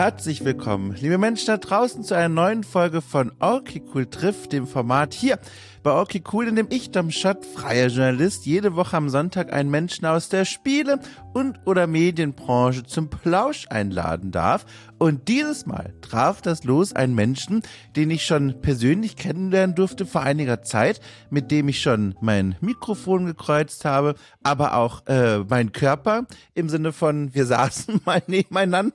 Herzlich willkommen, liebe Menschen da draußen, zu einer neuen Folge von Okay Cool trifft, dem Format hier bei Okay Cool, in dem ich, Dom Schott, freier Journalist, jede Woche am Sonntag einen Menschen aus der Spiele- und oder Medienbranche zum Plausch einladen darf. Und dieses Mal traf das Los einen Menschen, den ich schon persönlich kennenlernen durfte vor einiger Zeit, mit dem ich schon mein Mikrofon gekreuzt habe, aber auch meinen Körper, im Sinne von, wir saßen mal nebeneinander.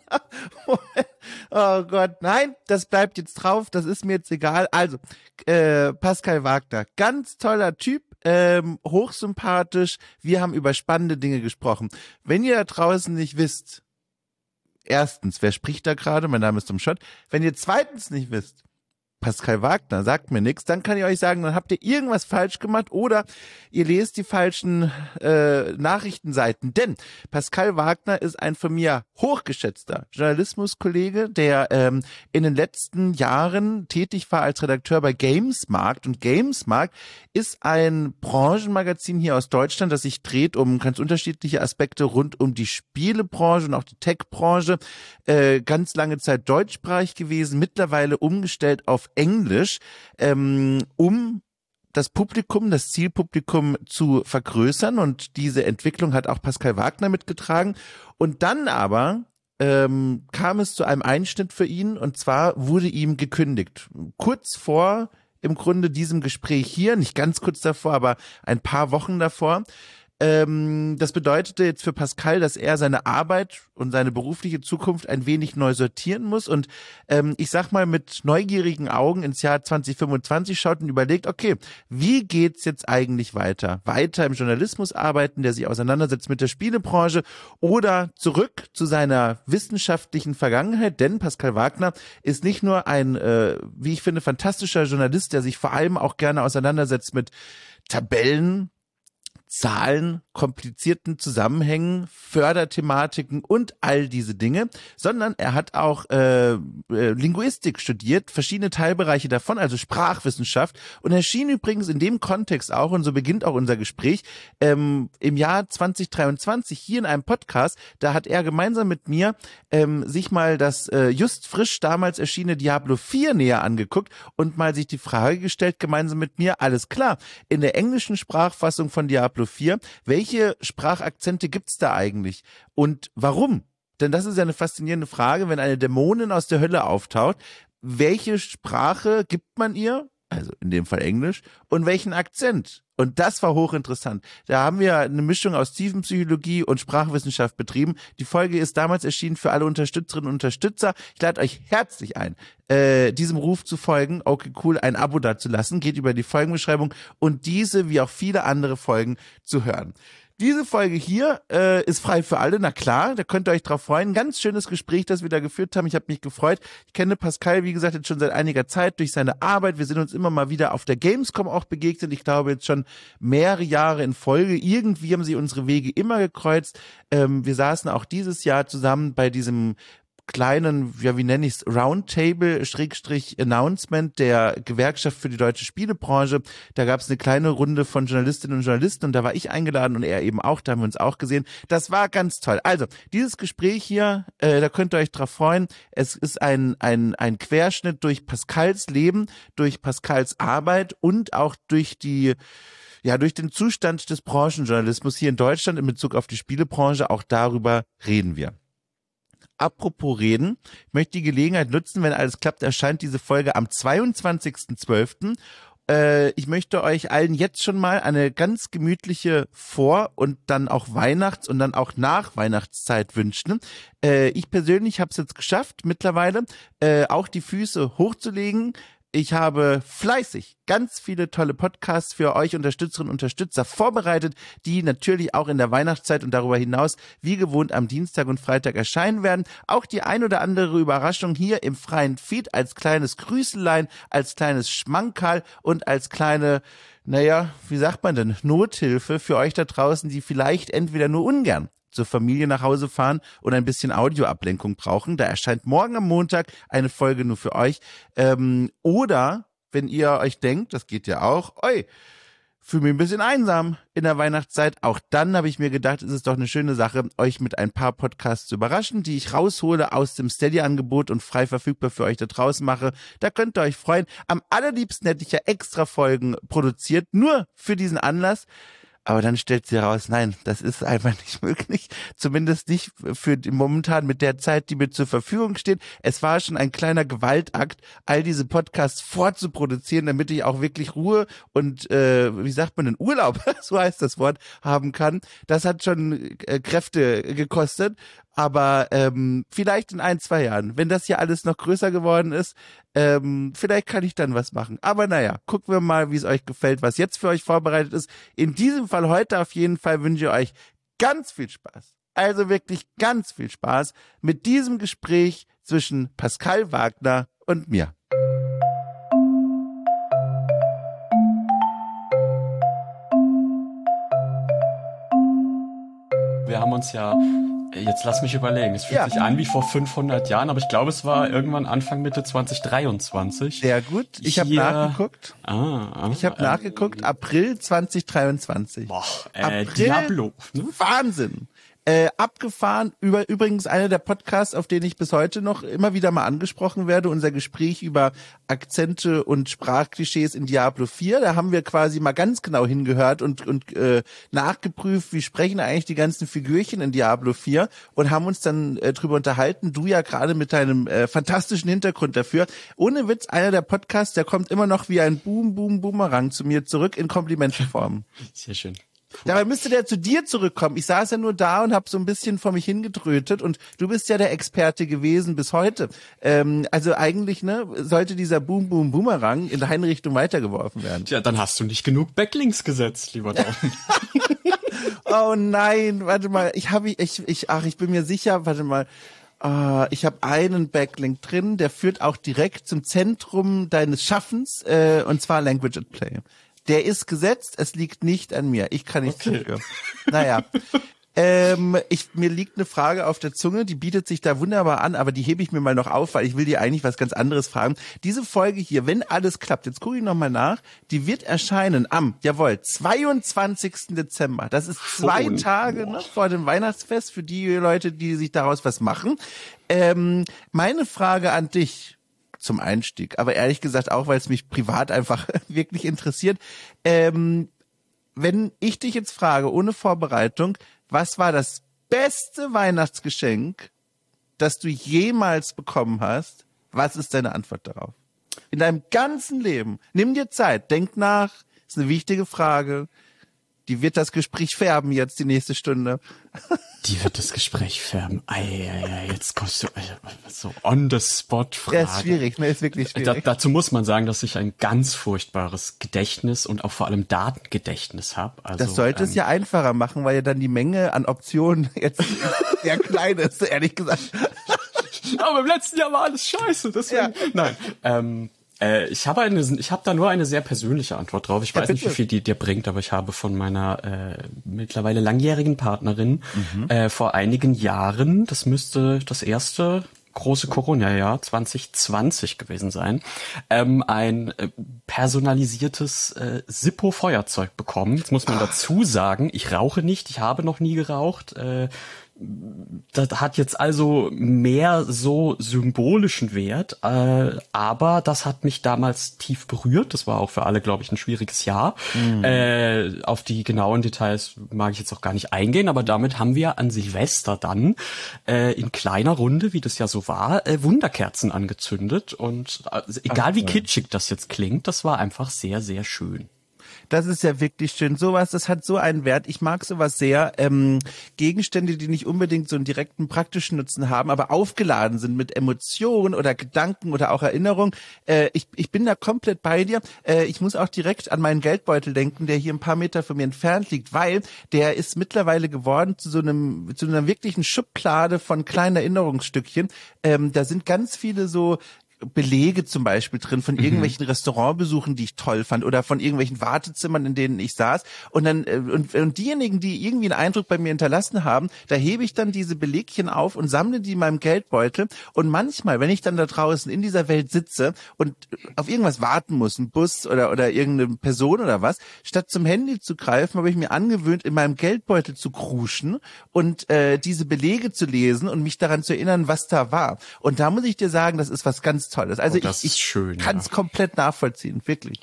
Oh Gott, nein, das bleibt jetzt drauf, das ist mir jetzt egal. Also, Pascal Wagner, ganz toller Typ, hochsympathisch, wir haben über spannende Dinge gesprochen. Wenn ihr da draußen nicht wisst, erstens, wer spricht da gerade? Mein Name ist Dom Schott. Wenn ihr zweitens nicht wisst, Pascal Wagner sagt mir nichts, dann kann ich euch sagen, dann habt ihr irgendwas falsch gemacht oder ihr lest die falschen Nachrichtenseiten. Denn Pascal Wagner ist ein von mir hochgeschätzter Journalismuskollege, der in den letzten Jahren tätig war als Redakteur bei Gamesmarkt. Und Gamesmarkt ist ein Branchenmagazin hier aus Deutschland, das sich dreht um ganz unterschiedliche Aspekte rund um die Spielebranche und auch die Tech-Branche. Ganz lange Zeit deutschsprachig gewesen, mittlerweile umgestellt auf Englisch, um das Publikum, das Zielpublikum zu vergrößern, und diese Entwicklung hat auch Pascal Wagner mitgetragen. Und dann aber kam es zu einem Einschnitt für ihn, und zwar wurde ihm gekündigt. Kurz vor im Grunde diesem Gespräch hier, nicht ganz kurz davor, aber ein paar Wochen davor. Das bedeutete jetzt für Pascal, dass er seine Arbeit und seine berufliche Zukunft ein wenig neu sortieren muss und ich sag mal mit neugierigen Augen ins Jahr 2025 schaut und überlegt, okay, wie geht's jetzt eigentlich weiter? Weiter im Journalismus arbeiten, der sich auseinandersetzt mit der Spielebranche, oder zurück zu seiner wissenschaftlichen Vergangenheit, denn Pascal Wagner ist nicht nur ein, wie ich finde, fantastischer Journalist, der sich vor allem auch gerne auseinandersetzt mit Tabellen, Zahlen, komplizierten Zusammenhängen, Förderthematiken und all diese Dinge, sondern er hat auch Linguistik studiert, verschiedene Teilbereiche davon, also Sprachwissenschaft, und erschien übrigens in dem Kontext auch, und so beginnt auch unser Gespräch, im Jahr 2023 hier in einem Podcast. Da hat er gemeinsam mit mir sich mal das just frisch damals erschienene Diablo 4 näher angeguckt und mal sich die Frage gestellt, gemeinsam mit mir, alles klar, in der englischen Sprachfassung von Diablo 4, welche Sprachakzente gibt's da eigentlich und warum? Denn das ist ja eine faszinierende Frage, wenn eine Dämonin aus der Hölle auftaucht, welche Sprache gibt man ihr, also in dem Fall Englisch, und welchen Akzent? Und das war hochinteressant. Da haben wir eine Mischung aus Tiefenpsychologie und Sprachwissenschaft betrieben. Die Folge ist damals erschienen für alle Unterstützerinnen und Unterstützer. Ich lade euch herzlich ein, diesem Ruf zu folgen. Okay, cool, ein Abo dazulassen. Geht über die Folgenbeschreibung und diese wie auch viele andere Folgen zu hören. Diese Folge hier ist frei für alle, na klar, da könnt ihr euch drauf freuen. Ganz schönes Gespräch, das wir da geführt haben. Ich habe mich gefreut. Ich kenne Pascal, wie gesagt, jetzt schon seit einiger Zeit durch seine Arbeit. Wir sind uns immer mal wieder auf der Gamescom auch begegnet. Ich glaube jetzt schon mehrere Jahre in Folge. Irgendwie haben sie unsere Wege immer gekreuzt. Wir saßen auch dieses Jahr zusammen bei diesem kleinen, ja, wie nenne ich's, Roundtable-Announcement der Gewerkschaft für die deutsche Spielebranche. Da gab es eine kleine Runde von Journalistinnen und Journalisten und da war ich eingeladen und er eben auch, da haben wir uns auch gesehen. Das war ganz toll. Also, dieses Gespräch hier, da könnt ihr euch drauf freuen. Es ist ein Querschnitt durch Pascals Leben, durch Pascals Arbeit und auch durch den Zustand des Branchenjournalismus hier in Deutschland in Bezug auf die Spielebranche. Auch darüber reden wir. Apropos reden, ich möchte die Gelegenheit nutzen, wenn alles klappt, erscheint diese Folge am 22.12. Ich möchte euch allen jetzt schon mal eine ganz gemütliche Vor- und dann auch Weihnachts- und dann auch Nach-Weihnachtszeit wünschen. Ich persönlich habe es jetzt geschafft, mittlerweile auch die Füße hochzulegen. Ich habe fleißig ganz viele tolle Podcasts für euch Unterstützerinnen und Unterstützer vorbereitet, die natürlich auch in der Weihnachtszeit und darüber hinaus wie gewohnt am Dienstag und Freitag erscheinen werden. Auch die ein oder andere Überraschung hier im freien Feed als kleines Grüßelein, als kleines Schmankerl und als kleine, naja, wie sagt man denn, Nothilfe für euch da draußen, die vielleicht entweder nur ungern zur Familie nach Hause fahren und ein bisschen Audioablenkung brauchen. Da erscheint morgen am Montag eine Folge nur für euch. Oder wenn ihr euch denkt, das geht ja auch, fühle mich ein bisschen einsam in der Weihnachtszeit. Auch dann habe ich mir gedacht, es ist doch eine schöne Sache, euch mit ein paar Podcasts zu überraschen, die ich raushole aus dem Steady-Angebot und frei verfügbar für euch da draußen mache. Da könnt ihr euch freuen. Am allerliebsten hätte ich ja extra Folgen produziert, nur für diesen Anlass. Aber dann stellt sie heraus, nein, das ist einfach nicht möglich. Zumindest nicht für momentan mit der Zeit, die mir zur Verfügung steht. Es war schon ein kleiner Gewaltakt, all diese Podcasts vorzuproduzieren, damit ich auch wirklich Ruhe und, wie sagt man, einen Urlaub, so heißt das Wort, haben kann. Das hat schon Kräfte gekostet. Aber vielleicht in 1-2 Jahren, wenn das hier alles noch größer geworden ist, vielleicht kann ich dann was machen. Aber naja, gucken wir mal, wie es euch gefällt, was jetzt für euch vorbereitet ist. In diesem Fall heute auf jeden Fall wünsche ich euch ganz viel Spaß. Also wirklich ganz viel Spaß mit diesem Gespräch zwischen Pascal Wagner und mir. Wir haben uns ja, jetzt lass mich überlegen, es fühlt sich an wie vor 500 Jahren, aber ich glaube, es war irgendwann Anfang Mitte 2023. Sehr gut, ich habe nachgeguckt. Nachgeguckt, April 2023. Boah, April, Diablo. Ne? Wahnsinn. Abgefahren, übrigens einer der Podcasts, auf den ich bis heute noch immer wieder mal angesprochen werde, unser Gespräch über Akzente und Sprachklischees in Diablo 4. Da haben wir quasi mal ganz genau hingehört und nachgeprüft, wie sprechen eigentlich die ganzen Figürchen in Diablo 4 und haben uns dann drüber unterhalten. Du ja gerade mit deinem fantastischen Hintergrund dafür. Ohne Witz, einer der Podcasts, der kommt immer noch wie ein Boomerang zu mir zurück in Komplimentenform. Sehr schön. Dabei müsste der zu dir zurückkommen. Ich saß ja nur da und habe so ein bisschen vor mich hingedrötet und du bist ja der Experte gewesen bis heute. Also eigentlich sollte dieser Boomerang in deine Richtung weitergeworfen werden. Tja, dann hast du nicht genug Backlinks gesetzt, lieber Daumen. Oh nein, warte mal. Ich bin mir sicher, warte mal. Ich habe einen Backlink drin, der führt auch direkt zum Zentrum deines Schaffens, und zwar Language at Play. Der ist gesetzt, es liegt nicht an mir. Ich kann nichts dafür. Naja. Mir liegt eine Frage auf der Zunge, die bietet sich da wunderbar an, aber die hebe ich mir mal noch auf, weil ich will dir eigentlich was ganz anderes fragen. Diese Folge hier, wenn alles klappt, jetzt gucke ich nochmal nach, die wird erscheinen am, 22. Dezember. Das ist 2 Tage vor dem Weihnachtsfest für die Leute, die sich daraus was machen. Meine Frage an dich zum Einstieg, aber ehrlich gesagt auch, weil es mich privat einfach wirklich interessiert. Wenn ich dich jetzt frage, ohne Vorbereitung, was war das beste Weihnachtsgeschenk, das du jemals bekommen hast? Was ist deine Antwort darauf? In deinem ganzen Leben. Nimm dir Zeit, denk nach, ist eine wichtige Frage. Die wird das Gespräch färben jetzt die nächste Stunde. Die wird das Gespräch färben. Jetzt kommst du so on the spot Frage. Ja, ist schwierig, ist wirklich schwierig. Dazu muss man sagen, dass ich ein ganz furchtbares Gedächtnis und auch vor allem Datengedächtnis habe. Also, das sollte es ja einfacher machen, weil ja dann die Menge an Optionen jetzt sehr klein ist, ehrlich gesagt. Aber im letzten Jahr war alles scheiße, deswegen. Ja. Nein. Ich habe da nur eine sehr persönliche Antwort drauf. Ich weiß nicht, wie viel die dir bringt, aber ich habe von meiner mittlerweile langjährigen Partnerin vor einigen Jahren, das müsste das erste große Corona-Jahr 2020 gewesen sein, ein personalisiertes Zippo-Feuerzeug bekommen. Jetzt muss man dazu sagen, ich rauche nicht, ich habe noch nie geraucht. Das hat jetzt also mehr so symbolischen Wert, aber das hat mich damals tief berührt. Das war auch für alle, glaube ich, ein schwieriges Jahr. Auf die genauen Details mag ich jetzt auch gar nicht eingehen, aber damit haben wir an Silvester dann in kleiner Runde, wie das ja so war, Wunderkerzen angezündet. Und egal wie kitschig das jetzt klingt, das war einfach sehr, sehr schön. Das ist ja wirklich schön. Sowas, das hat so einen Wert. Ich mag sowas sehr. Gegenstände, die nicht unbedingt so einen direkten praktischen Nutzen haben, aber aufgeladen sind mit Emotionen oder Gedanken oder auch Erinnerung. Ich bin da komplett bei dir. Ich muss auch direkt an meinen Geldbeutel denken, der hier ein paar Meter von mir entfernt liegt, weil der ist mittlerweile geworden zu einer wirklichen Schublade von kleinen Erinnerungsstückchen. Da sind ganz viele so Belege zum Beispiel drin von irgendwelchen Restaurantbesuchen, die ich toll fand, oder von irgendwelchen Wartezimmern, in denen ich saß. Und dann und diejenigen, die irgendwie einen Eindruck bei mir hinterlassen haben, da hebe ich dann diese Belegchen auf und sammle die in meinem Geldbeutel. Und manchmal, wenn ich dann da draußen in dieser Welt sitze und auf irgendwas warten muss, ein Bus oder irgendeine Person oder was, statt zum Handy zu greifen, habe ich mir angewöhnt, in meinem Geldbeutel zu kruschen und diese Belege zu lesen und mich daran zu erinnern, was da war. Und da muss ich dir sagen, das ist was ganz Tolles. Also ich kann es komplett nachvollziehen, wirklich.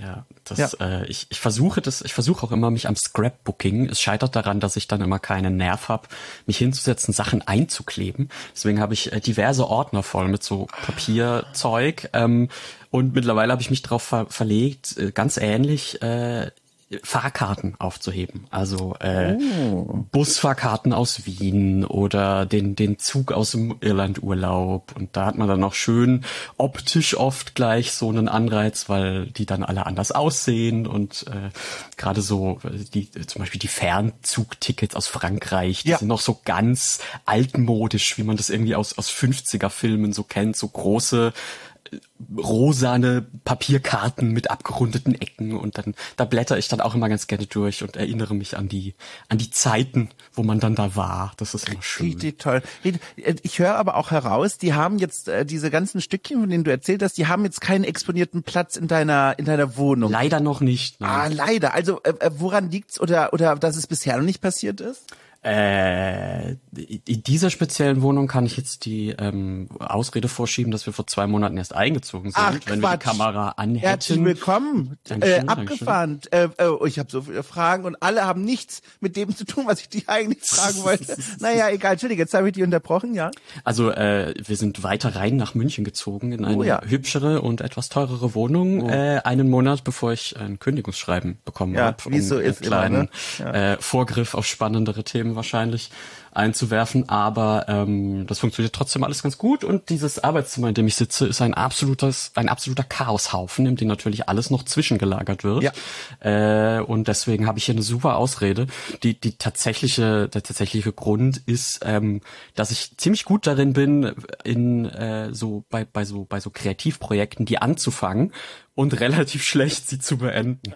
Ich versuche auch immer mich am Scrapbooking. Es scheitert daran, dass ich dann immer keinen Nerv habe, mich hinzusetzen, Sachen einzukleben. Deswegen habe ich diverse Ordner voll mit so Papierzeug. Und mittlerweile habe ich mich darauf verlegt, ganz ähnlich Fahrkarten aufzuheben. Also Busfahrkarten aus Wien oder den Zug aus dem Irlandurlaub. Und da hat man dann auch schön optisch oft gleich so einen Anreiz, weil die dann alle anders aussehen. Und gerade so zum Beispiel die Fernzugtickets aus Frankreich, die sind noch so ganz altmodisch, wie man das irgendwie aus 50er-Filmen so kennt, so große rosane Papierkarten mit abgerundeten Ecken, und dann da blätter ich dann auch immer ganz gerne durch und erinnere mich an die Zeiten, wo man dann da war. Das ist immer schön. Richtig toll. Ich höre aber auch heraus, die haben jetzt diese ganzen Stückchen, von denen du erzählt hast, die haben jetzt keinen exponierten Platz in deiner Wohnung. Leider noch nicht. Nein. Leider. Also woran liegt's oder dass es bisher noch nicht passiert ist? In dieser speziellen Wohnung kann ich jetzt die Ausrede vorschieben, dass wir vor 2 Monaten erst eingezogen sind. Ach, wenn Quatsch. wir die Kamera anhätten. Herzlich willkommen. Dankeschön, Abgefahren. Ich habe so viele Fragen und alle haben nichts mit dem zu tun, was ich dich eigentlich fragen wollte. Naja, egal. Entschuldige, jetzt habe ich dich unterbrochen, ja? Also wir sind weiter rein nach München gezogen in eine hübschere und etwas teurere Wohnung, einen Monat bevor ich ein Kündigungsschreiben bekommen habe. Wie so ist einen immer, ne? Vorgriff auf spannendere Themen wahrscheinlich einzuwerfen, aber das funktioniert trotzdem alles ganz gut, und dieses Arbeitszimmer, in dem ich sitze, ist ein absoluter Chaoshaufen, in dem natürlich alles noch zwischengelagert wird. Ja. Und deswegen habe ich hier eine super Ausrede. Der tatsächliche Grund ist, dass ich ziemlich gut darin bin, bei so Kreativprojekten die anzufangen und relativ schlecht sie zu beenden.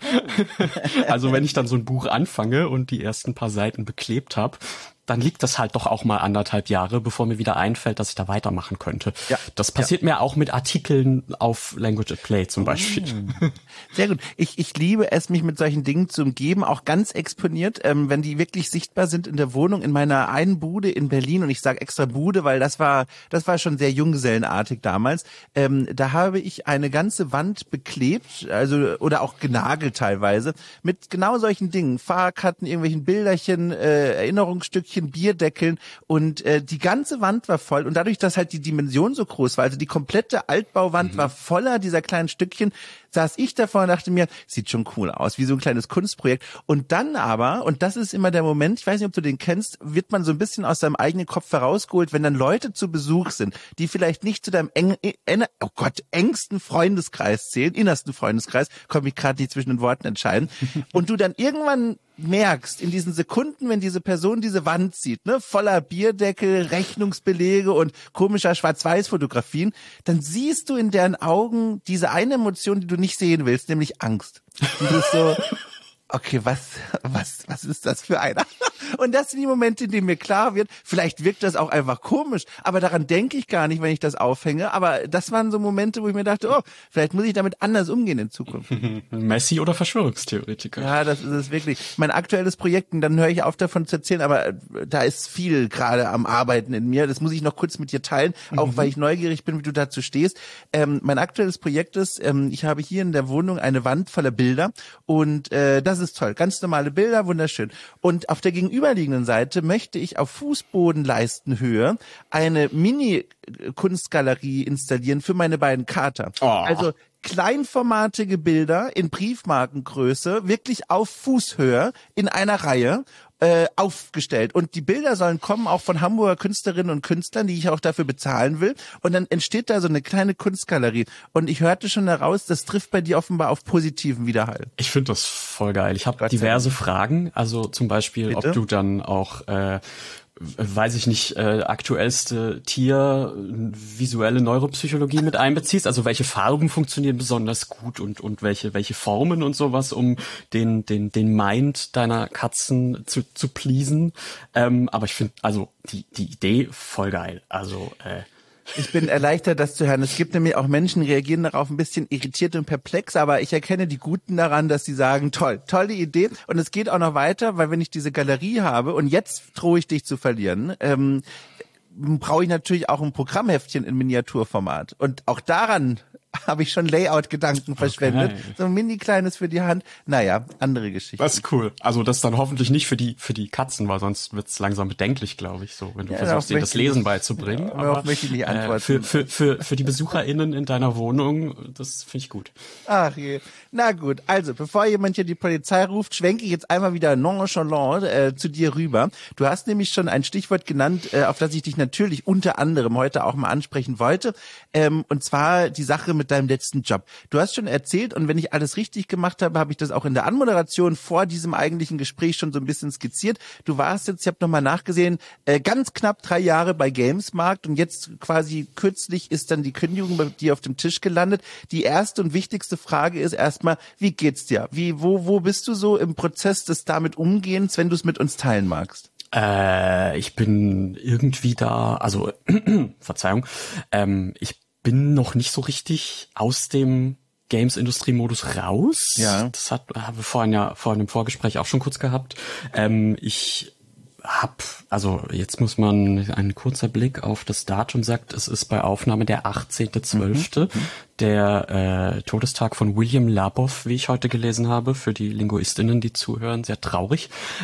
Also wenn ich dann so ein Buch anfange und die ersten paar Seiten beklebt habe, dann liegt das halt doch auch mal 1,5 Jahre, bevor mir wieder einfällt, dass ich da weitermachen könnte. Ja. Das passiert mir auch mit Artikeln auf Language at Play zum Beispiel. Sehr gut. Ich liebe es, mich mit solchen Dingen zu umgeben, auch ganz exponiert, wenn die wirklich sichtbar sind in der Wohnung, in meiner einen Bude in Berlin. Und ich sage extra Bude, weil das war schon sehr junggesellenartig damals. Da habe ich eine ganze Wand beklebt, oder auch genagelt teilweise, mit genau solchen Dingen. Fahrkarten, irgendwelchen Bilderchen, Erinnerungsstückchen, Bierdeckeln, und die ganze Wand war voll, und dadurch, dass halt die Dimension so groß war, also die komplette Altbauwand war voller dieser kleinen Stückchen, saß ich davor und dachte mir, sieht schon cool aus, wie so ein kleines Kunstprojekt. Und dann aber, und das ist immer der Moment, ich weiß nicht, ob du den kennst, wird man so ein bisschen aus seinem eigenen Kopf herausgeholt, wenn dann Leute zu Besuch sind, die vielleicht nicht zu deinem engsten Freundeskreis zählen, innersten Freundeskreis, komme ich gerade nicht zwischen den Worten entscheiden, und du dann irgendwann merkst, in diesen Sekunden, wenn diese Person diese Wand sieht, ne, voller Bierdeckel, Rechnungsbelege und komischer Schwarz-Weiß-Fotografien, dann siehst du in deren Augen diese eine Emotion, die du nicht sehen willst, nämlich Angst. Und du bist so, okay, was ist das für einer? Und das sind die Momente, in denen mir klar wird, vielleicht wirkt das auch einfach komisch, aber daran denke ich gar nicht, wenn ich das aufhänge. Aber das waren so Momente, wo ich mir dachte, oh, vielleicht muss ich damit anders umgehen in Zukunft. Messi oder Verschwörungstheoretiker? Ja, das ist es wirklich. Mein aktuelles Projekt, und dann höre ich auf davon zu erzählen, aber da ist viel gerade am Arbeiten in mir. Das muss ich noch kurz mit dir teilen, auch weil ich neugierig bin, wie du dazu stehst. Mein aktuelles Projekt ist, ich habe hier in der Wohnung eine Wand voller Bilder, und das ist toll. Ganz normale Bilder, wunderschön. Und auf der gegenüberliegenden Seite möchte ich auf Fußbodenleistenhöhe eine Mini-Kunstgalerie installieren für meine beiden Kater. Oh. Also kleinformatige Bilder in Briefmarkengröße, wirklich auf Fußhöhe in einer Reihe aufgestellt. Und die Bilder sollen kommen auch von Hamburger Künstlerinnen und Künstlern, die ich auch dafür bezahlen will. Und dann entsteht da so eine kleine Kunstgalerie. Und ich hörte schon heraus, das trifft bei dir offenbar auf positiven Widerhall. Ich finde das voll geil. Ich habe diverse Fragen. Also zum Beispiel, ob du dann auch weiß ich nicht, aktuellste visuelle Neuropsychologie mit einbeziehst, also welche Farben funktionieren besonders gut und welche Formen und sowas, um den Mind deiner Katzen zu pleasen. Aber ich finde, also die Idee voll geil. Also ich bin erleichtert, das zu hören. Es gibt nämlich auch Menschen, die reagieren darauf ein bisschen irritiert und perplex, aber ich erkenne die Guten daran, dass sie sagen, tolle Idee. Und es geht auch noch weiter, weil wenn ich diese Galerie habe und jetzt drohe ich dich zu verlieren, brauche ich natürlich auch ein Programmheftchen in Miniaturformat. Und auch daran habe ich schon Layout-Gedanken verschwendet. Okay. So ein mini-kleines für die Hand. Naja, andere Geschichte. Das ist cool. Also das dann hoffentlich nicht für die Katzen, weil sonst wird's langsam bedenklich, glaube ich, so, wenn du versuchst, denen das Lesen beizubringen. Ja, aber möchte ich nicht antworten. Für die BesucherInnen in deiner Wohnung, das finde ich gut. Ach je. Na gut, also bevor jemand hier die Polizei ruft, schwenke ich jetzt einmal wieder nonchalant zu dir rüber. Du hast nämlich schon ein Stichwort genannt, auf das ich dich natürlich unter anderem heute auch mal ansprechen wollte. Und zwar die Sache mit deinem letzten Job. Du hast schon erzählt, und wenn ich alles richtig gemacht habe, habe ich das auch in der Anmoderation vor diesem eigentlichen Gespräch schon so ein bisschen skizziert. Du warst jetzt, ich habe nochmal nachgesehen, ganz knapp 3 Jahre bei Gamesmarkt und jetzt quasi kürzlich ist dann die Kündigung bei dir auf dem Tisch gelandet. Die erste und wichtigste Frage ist erstmal, wie geht's dir? Wo bist du so im Prozess des damit Umgehens, wenn du es mit uns teilen magst? Ich bin irgendwie da, also Verzeihung, ich bin noch nicht so richtig aus dem Games-Industrie-Modus raus. Ja. Das haben wir vorhin im Vorgespräch auch schon kurz gehabt. Also jetzt muss man, ein kurzer Blick auf das Datum sagt, es ist bei Aufnahme der 18.12., der Todestag von William Labov, wie ich heute gelesen habe, für die LinguistInnen, die zuhören, sehr traurig.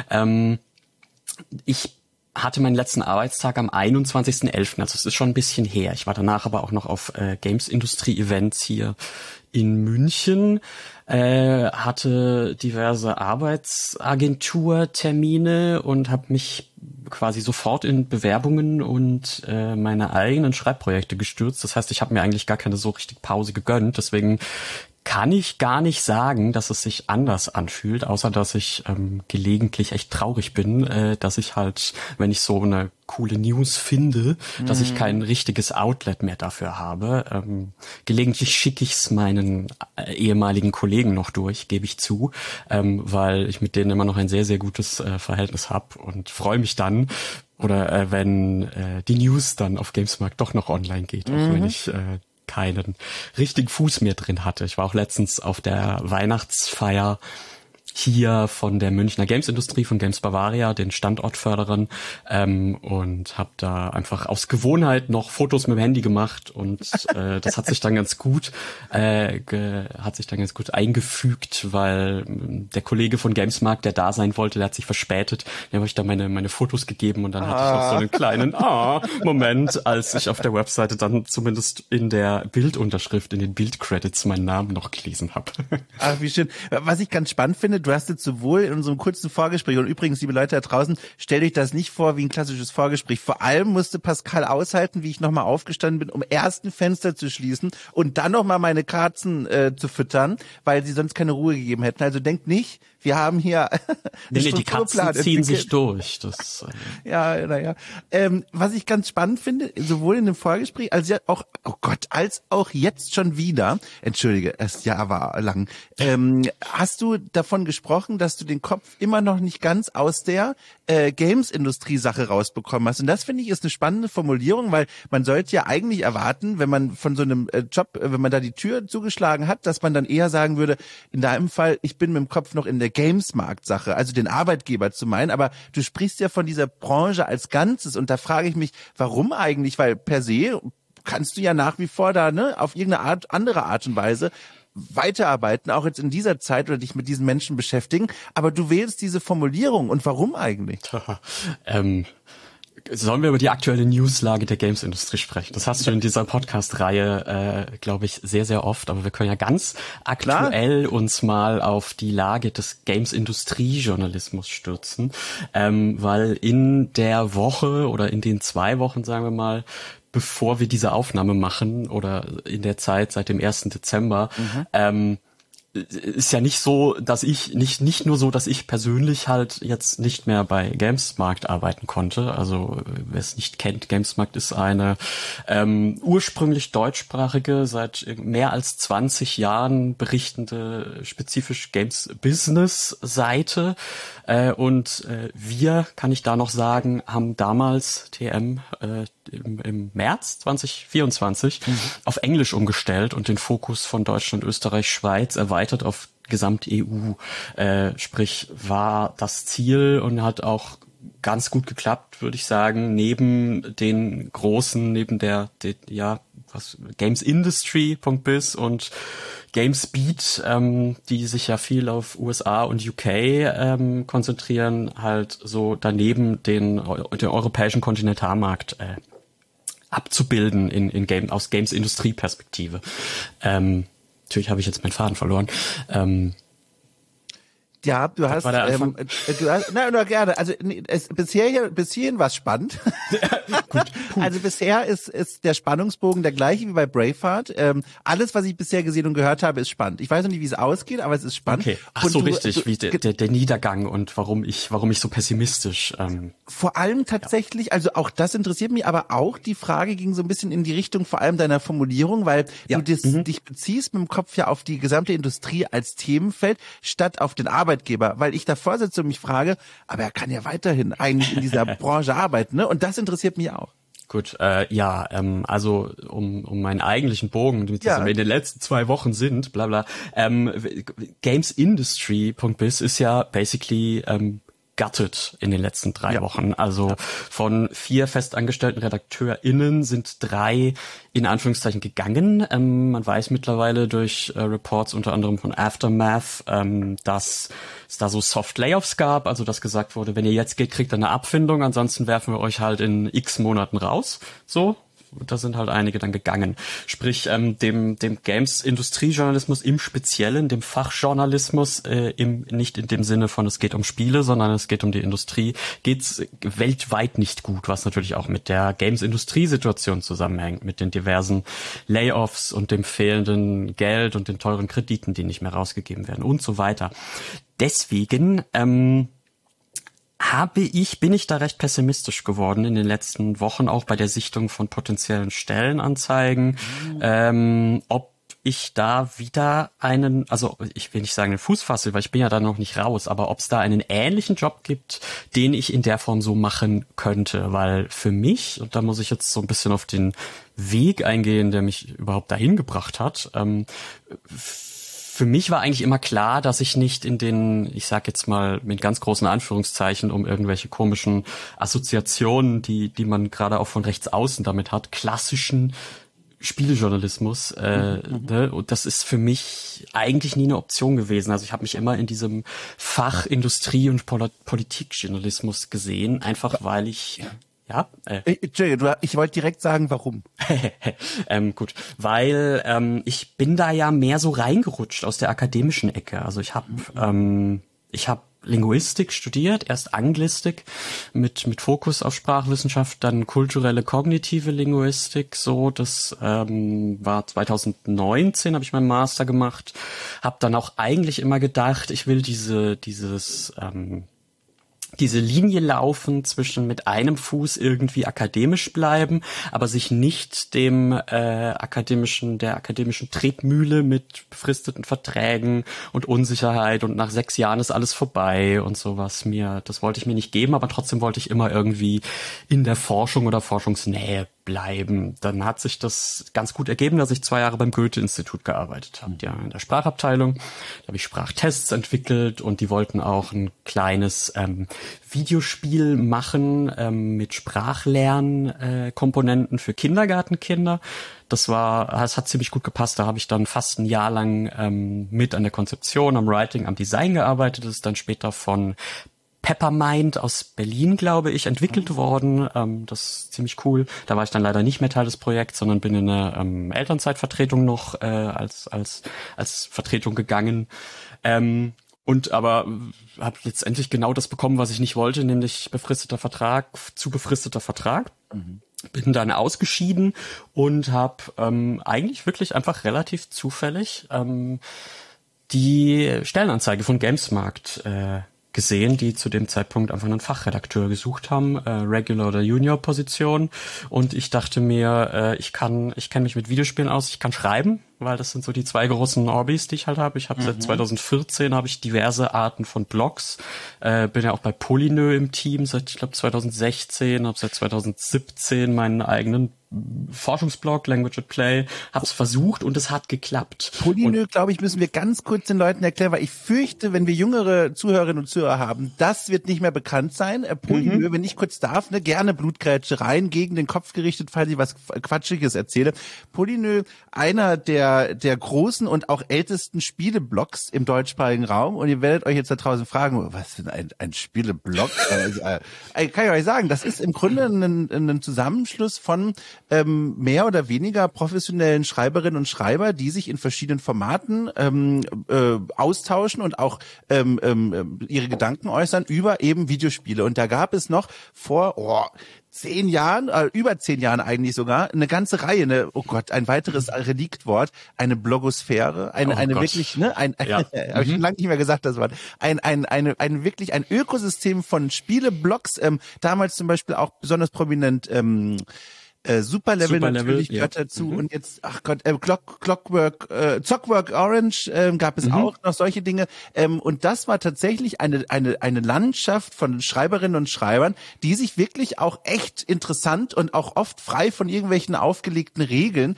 Ich hatte meinen letzten Arbeitstag am 21.11., also es ist schon ein bisschen her. Ich war danach aber auch noch auf Games-Industrie-Events hier in München, hatte diverse Arbeitsagenturtermine und habe mich quasi sofort in Bewerbungen und meine eigenen Schreibprojekte gestürzt. Das heißt, ich habe mir eigentlich gar keine so richtig Pause gegönnt, deswegen kann ich gar nicht sagen, dass es sich anders anfühlt, außer dass ich gelegentlich echt traurig bin, dass ich halt, wenn ich so eine coole News finde, dass ich kein richtiges Outlet mehr dafür habe. Gelegentlich schicke ich es meinen ehemaligen Kollegen noch durch, gebe ich zu, weil ich mit denen immer noch ein sehr, sehr gutes Verhältnis habe und freue mich dann, oder wenn die News dann auf Gamesmarkt doch noch online geht, auch wenn ich keinen richtigen Fuß mehr drin hatte. Ich war auch letztens auf der Weihnachtsfeier hier von der Münchner Games-Industrie, von Games Bavaria, den Standortförderern, und habe da einfach aus Gewohnheit noch Fotos mit dem Handy gemacht und das hat sich dann ganz gut eingefügt, weil der Kollege von Gamesmarkt, der da sein wollte, der hat sich verspätet, dem habe ich dann meine Fotos gegeben und dann hatte ich noch so einen kleinen Moment, als ich auf der Webseite dann zumindest in der Bildunterschrift, in den Bildcredits meinen Namen noch gelesen habe. Ach, wie schön. Was ich ganz spannend finde, du hast jetzt sowohl in unserem kurzen Vorgespräch, und übrigens, liebe Leute da draußen, stellt euch das nicht vor wie ein klassisches Vorgespräch. Vor allem musste Pascal aushalten, wie ich nochmal aufgestanden bin, um erst ein Fenster zu schließen und dann nochmal meine Katzen zu füttern, weil sie sonst keine Ruhe gegeben hätten. Also denkt nicht, wir haben hier nee, die Katzen ziehen sich durch. Das, ja, naja. Was ich ganz spannend finde, sowohl in dem Vorgespräch als auch, oh Gott, als auch jetzt schon wieder, entschuldige, das Jahr war lang, hast du davon gesprochen, dass du den Kopf immer noch nicht ganz aus der Games-Industrie-Sache rausbekommen hast. Und das, finde ich, ist eine spannende Formulierung, weil man sollte ja eigentlich erwarten, wenn man von so einem Job, wenn man da die Tür zugeschlagen hat, dass man dann eher sagen würde, in deinem Fall, ich bin mit dem Kopf noch in der Games-Markt-Sache, also den Arbeitgeber zu meinen, aber du sprichst ja von dieser Branche als Ganzes und da frage ich mich, warum eigentlich? Weil per se kannst du ja nach wie vor da auf irgendeine andere Art und Weise weiterarbeiten, auch jetzt in dieser Zeit, oder dich mit diesen Menschen beschäftigen, aber du wählst diese Formulierung und warum eigentlich? Sollen wir über die aktuelle Newslage der Games-Industrie sprechen? Das hast du in dieser Podcast-Reihe, glaube ich, sehr, sehr oft. Aber wir können ja ganz aktuell uns mal auf die Lage des Games-Industrie-Journalismus stürzen. Weil in der Woche oder in den 2 Wochen, sagen wir mal, bevor wir diese Aufnahme machen oder in der Zeit seit dem 1. Dezember, ist ja nicht so, dass ich nicht nur so, dass ich persönlich halt jetzt nicht mehr bei Gamesmarkt arbeiten konnte. Also wer es nicht kennt, Gamesmarkt ist eine ursprünglich deutschsprachige, seit mehr als 20 Jahren berichtende spezifisch Games Business Seite. Und wir, kann ich da noch sagen, haben damals TM im März 2024 auf Englisch umgestellt und den Fokus von Deutschland, Österreich, Schweiz erweitert auf Gesamt-EU. Sprich, war das Ziel und hat auch ganz gut geklappt, würde ich sagen, neben den großen, neben der GamesIndustry.biz und GameSpeed, die sich ja viel auf USA und UK konzentrieren, halt so daneben den europäischen Kontinentalmarkt abzubilden aus Games-Industrie-Perspektive. Natürlich habe ich jetzt meinen Faden verloren. Ja, du hast, nein, gerne. Also bis hierhin war es spannend. Gut. Also bisher ist der Spannungsbogen der gleiche wie bei Braveheart. Alles, was ich bisher gesehen und gehört habe, ist spannend. Ich weiß noch nicht, wie es ausgeht, aber es ist spannend. Okay. Ach so, richtig, wie der Niedergang und warum ich so pessimistisch. Vor allem tatsächlich, also auch das interessiert mich, aber auch die Frage ging so ein bisschen in die Richtung vor allem deiner Formulierung, weil du dich beziehst mit dem Kopf ja auf die gesamte Industrie als Themenfeld statt auf den Arbeitgeber, weil ich davor sitze und mich frage, aber er kann ja weiterhin eigentlich in dieser Branche arbeiten, ne? Und das interessiert mich auch. Gut, also um meinen eigentlichen Bogen, die wir in den letzten 2 Wochen sind, bla bla, GamesIndustry.biz ist ja basically gutted in den letzten 3 Wochen. Also von 4 festangestellten RedakteurInnen sind 3 in Anführungszeichen gegangen. Man weiß mittlerweile durch Reports unter anderem von Aftermath, dass es da so Soft Layoffs gab, also dass gesagt wurde, wenn ihr jetzt geht, kriegt ihr eine Abfindung, ansonsten werfen wir euch halt in x Monaten raus. So. Da sind halt einige dann gegangen. Sprich, dem Games-Industriejournalismus im Speziellen, dem Fachjournalismus, nicht in dem Sinne von es geht um Spiele, sondern es geht um die Industrie, geht's weltweit nicht gut, was natürlich auch mit der Games-Industrie-Situation zusammenhängt, mit den diversen Layoffs und dem fehlenden Geld und den teuren Krediten, die nicht mehr rausgegeben werden und so weiter. Deswegen bin ich da recht pessimistisch geworden in den letzten Wochen, auch bei der Sichtung von potenziellen Stellenanzeigen, ob ich da wieder ich will nicht sagen einen Fuß fasse, weil ich bin ja da noch nicht raus, aber ob es da einen ähnlichen Job gibt, den ich in der Form so machen könnte, weil für mich, und da muss ich jetzt so ein bisschen auf den Weg eingehen, der mich überhaupt dahin gebracht hat, für mich war eigentlich immer klar, dass ich nicht in den, ich sag jetzt mal mit ganz großen Anführungszeichen, um irgendwelche komischen Assoziationen, die man gerade auch von rechts außen damit hat, klassischen Spielejournalismus, und das ist für mich eigentlich nie eine Option gewesen. Also ich habe mich immer in diesem Fach Industrie- und Politikjournalismus gesehen, einfach weil ich... Ja. Entschuldigung, ich wollte direkt sagen, warum. Gut, weil ich bin da ja mehr so reingerutscht aus der akademischen Ecke. Also ich habe Linguistik studiert, erst Anglistik mit Fokus auf Sprachwissenschaft, dann kulturelle kognitive Linguistik. So, das war 2019, habe ich meinen Master gemacht. Habe dann auch eigentlich immer gedacht, ich will diese Linie laufen zwischen mit einem Fuß irgendwie akademisch bleiben, aber sich nicht der akademischen Tretmühle mit befristeten Verträgen und Unsicherheit und nach 6 Jahren ist alles vorbei und sowas das wollte ich mir nicht geben, aber trotzdem wollte ich immer irgendwie in der Forschung oder Forschungsnähe bleiben. Dann hat sich das ganz gut ergeben, dass ich 2 Jahre beim Goethe-Institut gearbeitet habe, ja, in der Sprachabteilung. Da habe ich Sprachtests entwickelt und die wollten auch ein kleines Videospiel machen mit Sprachlernkomponenten für Kindergartenkinder. Das hat ziemlich gut gepasst. Da habe ich dann fast ein Jahr lang mit an der Konzeption, am Writing, am Design gearbeitet. Das ist dann später von Peppermind aus Berlin, glaube ich, entwickelt worden. Das ist ziemlich cool. Da war ich dann leider nicht mehr Teil des Projekts, sondern bin in eine Elternzeitvertretung noch als Vertretung gegangen. Und aber habe letztendlich genau das bekommen, was ich nicht wollte, nämlich befristeter Vertrag. Bin dann ausgeschieden und habe eigentlich wirklich einfach relativ zufällig die Stellenanzeige von Gamesmarkt gesehen, die zu dem Zeitpunkt einfach einen Fachredakteur gesucht haben, Regular- oder Junior-Position. Und ich dachte mir, ich kenne mich mit Videospielen aus, ich kann schreiben, weil das sind so die zwei großen Hobbys, die ich halt habe. Ich habe seit 2014 habe ich diverse Arten von Blogs. Bin ja auch bei Polynö im Team seit, ich glaube, 2016, habe seit 2017 meinen eigenen Forschungsblog, Language at Play, hab's versucht und es hat geklappt. Polynö, glaube ich, müssen wir ganz kurz den Leuten erklären, weil ich fürchte, wenn wir jüngere Zuhörerinnen und Zuhörer haben, das wird nicht mehr bekannt sein. Polynö, wenn ich kurz darf, gerne Blutgrätsche rein, gegen den Kopf gerichtet, falls ich was Quatschiges erzähle. Polynö, einer der großen und auch ältesten Spieleblogs im deutschsprachigen Raum, und ihr werdet euch jetzt da draußen fragen, was für ein Spieleblog? Kann ich euch sagen, das ist im Grunde ein Zusammenschluss von mehr oder weniger professionellen Schreiberinnen und Schreiber, die sich in verschiedenen Formaten austauschen und auch ihre Gedanken äußern über eben Videospiele. Und da gab es noch vor 10 Jahren, über 10 Jahren eigentlich sogar, eine ganze Reihe, ein weiteres Reliktwort, eine Blogosphäre, eine wirklich, habe ich schon lange nicht mehr gesagt, das Wort, wirklich ein Ökosystem von Spieleblogs, damals zum Beispiel auch besonders prominent, Superlevel natürlich gehört dazu, und jetzt, Clockwork Orange gab es auch noch solche Dinge, und das war tatsächlich eine Landschaft von Schreiberinnen und Schreibern, die sich wirklich auch echt interessant und auch oft frei von irgendwelchen aufgelegten Regeln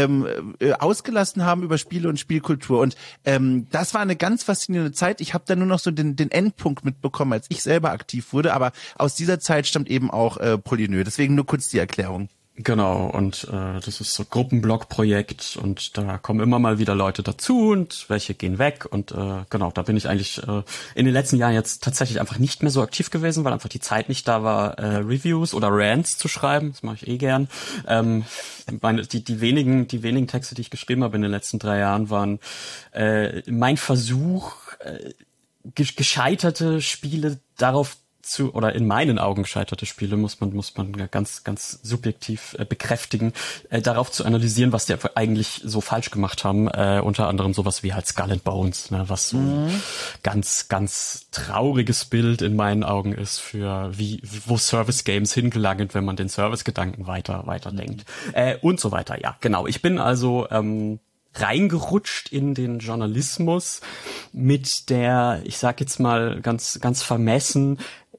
ausgelassen haben über Spiele und Spielkultur, und das war eine ganz faszinierende Zeit. Ich habe da nur noch so den Endpunkt mitbekommen, als ich selber aktiv wurde, aber aus dieser Zeit stammt eben auch Polynö, deswegen nur kurz die Erklärung. Genau, und das ist so ein Gruppenblog-Projekt, und da kommen immer mal wieder Leute dazu und welche gehen weg, und genau, da bin ich eigentlich in den letzten Jahren jetzt tatsächlich einfach nicht mehr so aktiv gewesen, weil einfach die Zeit nicht da war, Reviews oder Rants zu schreiben. Das mache ich gern. Die wenigen Texte, die ich geschrieben habe in den letzten 3 Jahren, waren mein Versuch, gescheiterte Spiele oder in meinen Augen gescheiterte Spiele, muss man ganz, ganz subjektiv bekräftigen, darauf zu analysieren, was die eigentlich so falsch gemacht haben, unter anderem sowas wie halt Skull and Bones, was so ein ganz, ganz trauriges Bild in meinen Augen ist für wo Service Games hingelangen, wenn man den Service-Gedanken weiter denkt, und so weiter. Ja, genau. Ich bin also reingerutscht in den Journalismus mit der, ich sag jetzt mal ganz, ganz vermessen,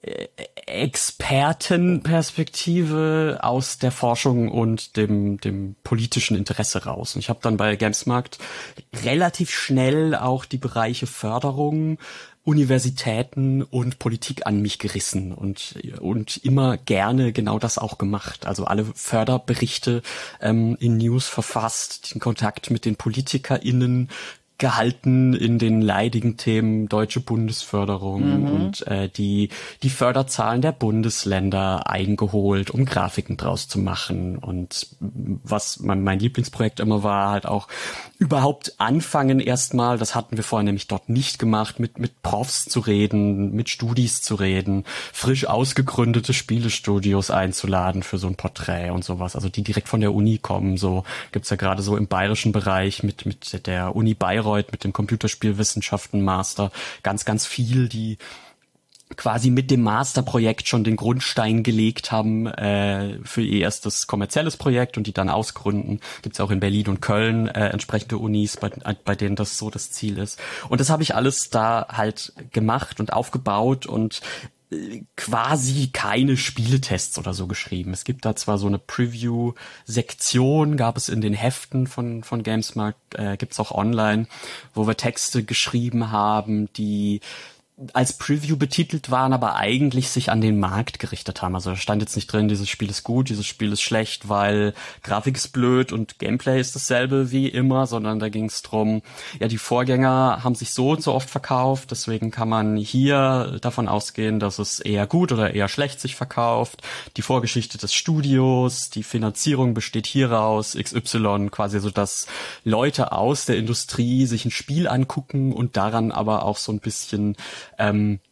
Expertenperspektive aus der Forschung und dem politischen Interesse raus. Und ich habe dann bei Gamesmarkt relativ schnell auch die Bereiche Förderung, Universitäten und Politik an mich gerissen und immer gerne genau das auch gemacht. Also alle Förderberichte in News verfasst, den Kontakt mit den PolitikerInnen gehalten in den leidigen Themen deutsche Bundesförderung und die Förderzahlen der Bundesländer eingeholt, um Grafiken draus zu machen. Und was mein Lieblingsprojekt immer war, halt auch überhaupt anfangen erstmal, das hatten wir vorher nämlich dort nicht gemacht, mit Profs zu reden, mit Studis zu reden, frisch ausgegründete Spielestudios einzuladen für so ein Porträt und sowas, also die direkt von der Uni kommen. So gibt's ja gerade so im bayerischen Bereich mit der Uni Bayreuth, mit dem Computerspielwissenschaften Master, ganz, ganz viel, die quasi mit dem Masterprojekt schon den Grundstein gelegt haben für ihr erstes kommerzielles Projekt und die dann ausgründen. Gibt's auch in Berlin und Köln entsprechende Unis, bei denen das so das Ziel ist. Und das habe ich alles da halt gemacht und aufgebaut und quasi keine Spieletests oder so geschrieben. Es gibt da zwar so eine Preview-Sektion, gab es in den Heften von Gamesmarkt, gibt's auch online, wo wir Texte geschrieben haben, die als Preview betitelt waren, aber eigentlich sich an den Markt gerichtet haben. Also da stand jetzt nicht drin, dieses Spiel ist gut, dieses Spiel ist schlecht, weil Grafik ist blöd und Gameplay ist dasselbe wie immer, sondern da ging es drum, ja, die Vorgänger haben sich so und so oft verkauft, deswegen kann man hier davon ausgehen, dass es eher gut oder eher schlecht sich verkauft. Die Vorgeschichte des Studios, die Finanzierung besteht hieraus, XY, quasi so, dass Leute aus der Industrie sich ein Spiel angucken und daran aber auch so ein bisschen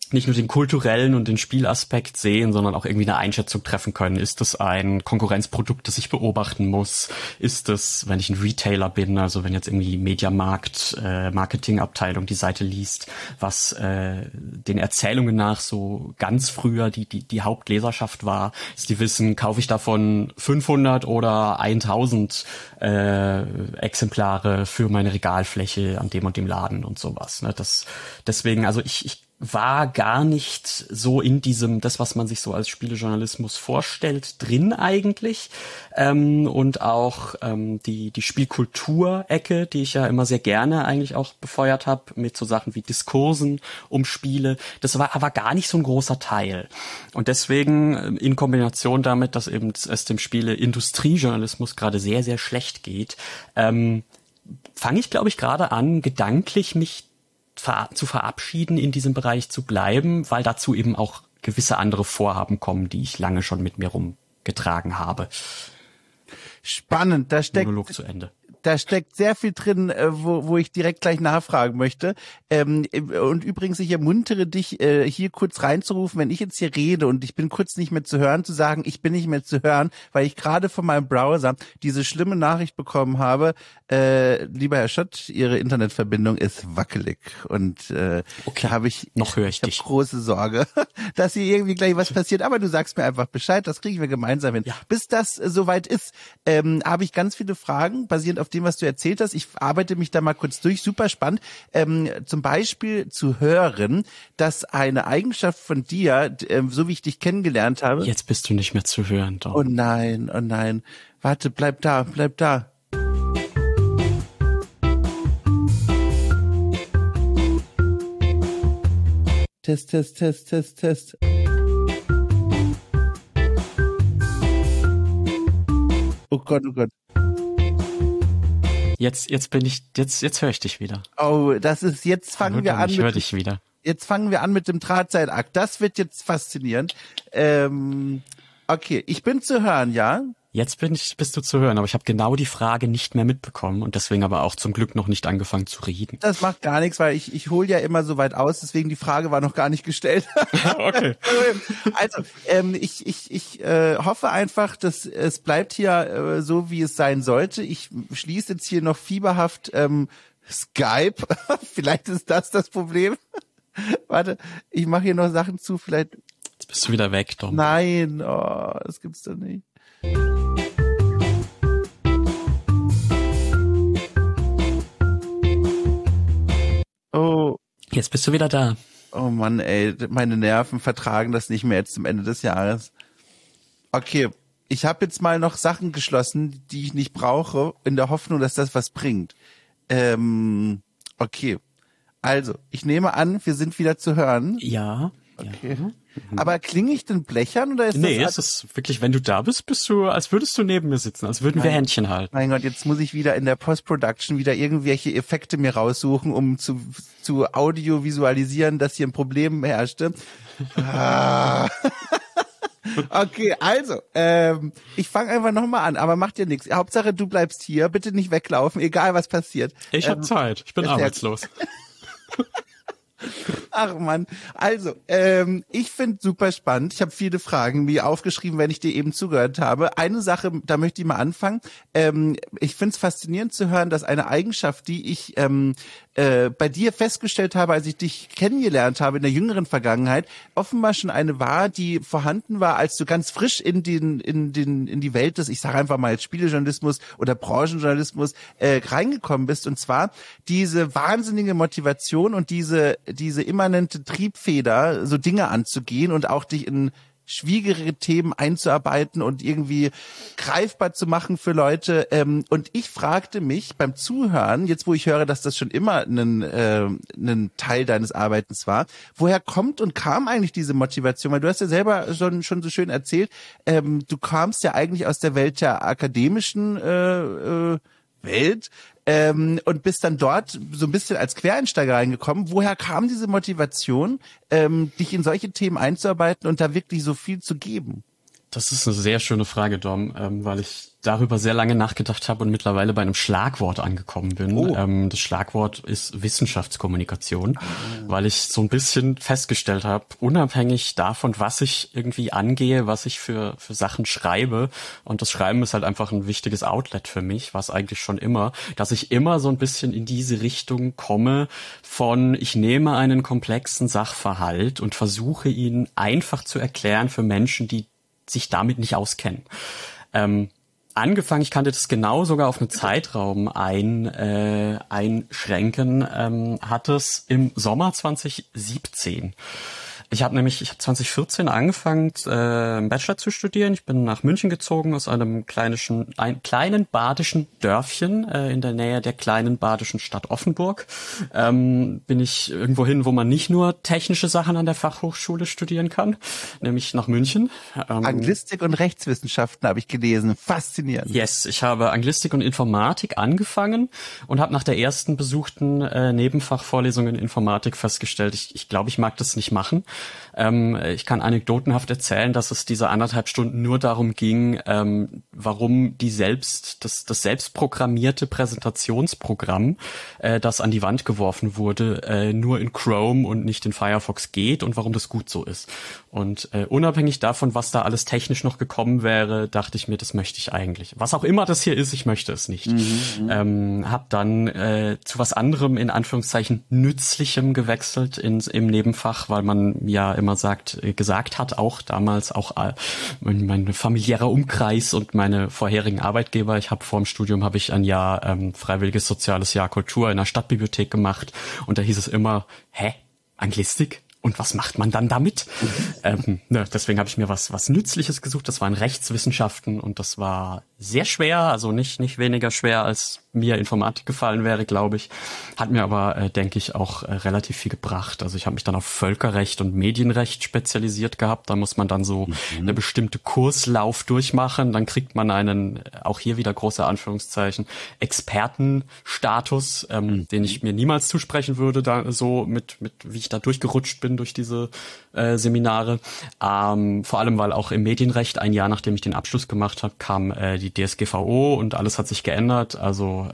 nicht nur den kulturellen und den Spielaspekt sehen, sondern auch irgendwie eine Einschätzung treffen können. Ist das ein Konkurrenzprodukt, das ich beobachten muss? Ist das, wenn ich ein Retailer bin, also wenn jetzt irgendwie Mediamarkt, Marketingabteilung die Seite liest, was den Erzählungen nach so ganz früher die Hauptleserschaft war, ist die wissen, kaufe ich davon 500 oder 1000 Exemplare für meine Regalfläche an dem und dem Laden und sowas. Ne? Deswegen, also ich war gar nicht so in diesem, das, was man sich so als Spielejournalismus vorstellt, drin eigentlich. Und auch die Spielkulturecke, die ich ja immer sehr gerne eigentlich auch befeuert habe, mit so Sachen wie Diskursen um Spiele, das war aber gar nicht so ein großer Teil. Und deswegen in Kombination damit, dass eben es dem Spiele-Industriejournalismus gerade sehr, sehr schlecht geht, fange ich, glaube ich, gerade an, gedanklich mich zu verabschieden, in diesem Bereich zu bleiben, weil dazu eben auch gewisse andere Vorhaben kommen, die ich lange schon mit mir rumgetragen habe. Spannend, Monolog zu Ende. Da steckt sehr viel drin, wo ich direkt gleich nachfragen möchte. Und übrigens, ich ermuntere dich, hier kurz reinzurufen, wenn ich jetzt hier rede und ich bin kurz nicht mehr zu hören, zu sagen, ich bin nicht mehr zu hören, weil ich gerade von meinem Browser diese schlimme Nachricht bekommen habe, lieber Herr Schott, Ihre Internetverbindung ist wackelig. Und okay. Habe ich noch höre ich dich. Große Sorge, dass hier irgendwie gleich was passiert. Aber du sagst mir einfach Bescheid, das kriegen wir gemeinsam hin. Ja. Bis das soweit ist, habe ich ganz viele Fragen, basierend auf dem, was du erzählt hast. Ich arbeite mich da mal kurz durch. Super spannend. Zum Beispiel zu hören, dass eine Eigenschaft von dir, so wie ich dich kennengelernt habe. Jetzt bist du nicht mehr zu hören, doch. Oh nein, oh nein. Warte, bleib da, bleib da. Test, Test, Test, Test, Test. Oh Gott, oh Gott. Jetzt höre ich dich wieder. Oh, jetzt fangen wir an. Ich höre dich wieder. Jetzt fangen wir an mit dem Drahtseilakt. Das wird jetzt faszinierend. Okay, ich bin zu hören, ja? Jetzt bist du zu hören, aber ich habe genau die Frage nicht mehr mitbekommen und deswegen aber auch zum Glück noch nicht angefangen zu reden. Das macht gar nichts, weil ich hole ja immer so weit aus, deswegen die Frage war noch gar nicht gestellt. Okay. Also, ich hoffe einfach, dass es bleibt hier so, wie es sein sollte. Ich schließe jetzt hier noch fieberhaft Skype. Vielleicht ist das Problem. Warte, ich mache hier noch Sachen zu, vielleicht. Jetzt bist du wieder weg, Dom. Nein, das gibt's doch nicht. Oh. Jetzt bist du wieder da. Oh Mann, ey, meine Nerven vertragen das nicht mehr jetzt zum Ende des Jahres. Okay, ich habe jetzt mal noch Sachen geschlossen, die ich nicht brauche, in der Hoffnung, dass das was bringt. Okay, also, ich nehme an, wir sind wieder zu hören. Ja. Okay. Ja. Aber klinge ich denn blechern oder ist nee, das... es ist wirklich, wenn du da bist, als würdest du neben mir sitzen, als würden wir Händchen halten. Mein Gott, jetzt muss ich wieder in der Post-Production wieder irgendwelche Effekte mir raussuchen, um zu Audio visualisieren, dass hier ein Problem herrschte. Okay, also, ich fange einfach nochmal an, aber mach dir nichts. Hauptsache, du bleibst hier, bitte nicht weglaufen, egal was passiert. Ich habe Zeit, ich bin arbeitslos. Ach man, also, ich finde super spannend. Ich habe viele Fragen mir aufgeschrieben, wenn ich dir eben zugehört habe. Eine Sache, da möchte ich mal anfangen. Ich finde es faszinierend zu hören, dass eine Eigenschaft, die ich bei dir festgestellt habe, als ich dich kennengelernt habe in der jüngeren Vergangenheit, offenbar schon eine war, die vorhanden war, als du ganz frisch in die Welt des, ich sage einfach mal jetzt Spielejournalismus oder Branchenjournalismus reingekommen bist. Und zwar diese wahnsinnige Motivation und diese immanente Triebfeder, so Dinge anzugehen und auch dich in schwierige Themen einzuarbeiten und irgendwie greifbar zu machen für Leute. Und ich fragte mich beim Zuhören, jetzt wo ich höre, dass das schon immer ein Teil deines Arbeitens war, woher kommt und kam eigentlich diese Motivation? Weil du hast ja selber schon so schön erzählt, du kamst ja eigentlich aus der Welt der akademischen Welt und bist dann dort so ein bisschen als Quereinsteiger reingekommen. Woher kam diese Motivation, dich in solche Themen einzuarbeiten und da wirklich so viel zu geben? Das ist eine sehr schöne Frage, Dom, weil ich darüber sehr lange nachgedacht habe und mittlerweile bei einem Schlagwort angekommen bin. Das Schlagwort ist Wissenschaftskommunikation, weil ich so ein bisschen festgestellt habe, unabhängig davon, was ich irgendwie angehe, was ich für Sachen schreibe, und das Schreiben ist halt einfach ein wichtiges Outlet für mich, was eigentlich schon immer, dass ich immer so ein bisschen in diese Richtung komme von, ich nehme einen komplexen Sachverhalt und versuche ihn einfach zu erklären für Menschen, die sich damit nicht auskennen. Angefangen, ich kannte das genau sogar auf einen Zeitraum einschränken, hat es im Sommer 2017. Ich habe 2014 angefangen, einen Bachelor zu studieren. Ich bin nach München gezogen aus einem kleinen badischen Dörfchen in der Nähe der kleinen badischen Stadt Offenburg. Bin ich irgendwo hin, wo man nicht nur technische Sachen an der Fachhochschule studieren kann, nämlich nach München. Anglistik und Rechtswissenschaften habe ich gelesen. Faszinierend. Yes, ich habe Anglistik und Informatik angefangen und habe nach der ersten besuchten Nebenfachvorlesung in Informatik festgestellt, ich glaube, ich mag das nicht machen. Ich kann anekdotenhaft erzählen, dass es diese 1,5 Stunden nur darum ging, warum das selbstprogrammierte Präsentationsprogramm, das an die Wand geworfen wurde, nur in Chrome und nicht in Firefox geht und warum das gut so ist. Und unabhängig davon, was da alles technisch noch gekommen wäre, dachte ich mir, das möchte ich eigentlich. Was auch immer das hier ist, ich möchte es nicht. Hab dann zu was anderem, in Anführungszeichen, Nützlichem gewechselt im Nebenfach, weil man ja immer gesagt hat, auch damals, mein familiärer Umkreis und meine vorherigen Arbeitgeber. Ich habe vor dem Studium ein Jahr freiwilliges soziales Jahr Kultur in der Stadtbibliothek gemacht und da hieß es immer, Anglistik? Und was macht man dann damit? Deswegen habe ich mir was Nützliches gesucht. Das waren Rechtswissenschaften und das war sehr schwer, also nicht weniger schwer, als mir Informatik gefallen wäre, glaube ich. Hat mir aber, denke ich, auch relativ viel gebracht. Also ich habe mich dann auf Völkerrecht und Medienrecht spezialisiert gehabt. Da muss man dann so eine bestimmte Kurslauf durchmachen. Dann kriegt man einen, auch hier wieder große Anführungszeichen, Expertenstatus, den ich mir niemals zusprechen würde, da so mit wie ich da durchgerutscht bin durch diese Seminare. Vor allem, weil auch im Medienrecht ein Jahr, nachdem ich den Abschluss gemacht habe, kam die DSGVO und alles hat sich geändert. Also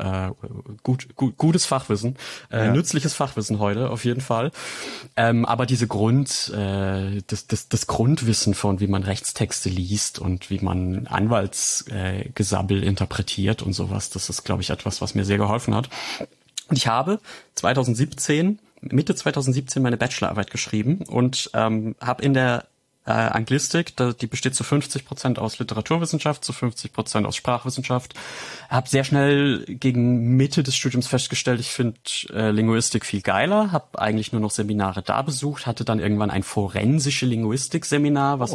gutes Fachwissen, nützliches Fachwissen heute auf jeden Fall. Aber diese das Grundwissen von, wie man Rechtstexte liest und wie man Anwaltsgesabbel interpretiert und sowas, das ist, glaube ich, etwas, was mir sehr geholfen hat. Und ich habe Mitte 2017 meine Bachelorarbeit geschrieben und habe in der Anglistik, die besteht zu 50% aus Literaturwissenschaft, zu 50% aus Sprachwissenschaft. Habe sehr schnell gegen Mitte des Studiums festgestellt, ich finde Linguistik viel geiler, habe eigentlich nur noch Seminare da besucht, hatte dann irgendwann ein forensische Linguistik-Seminar, was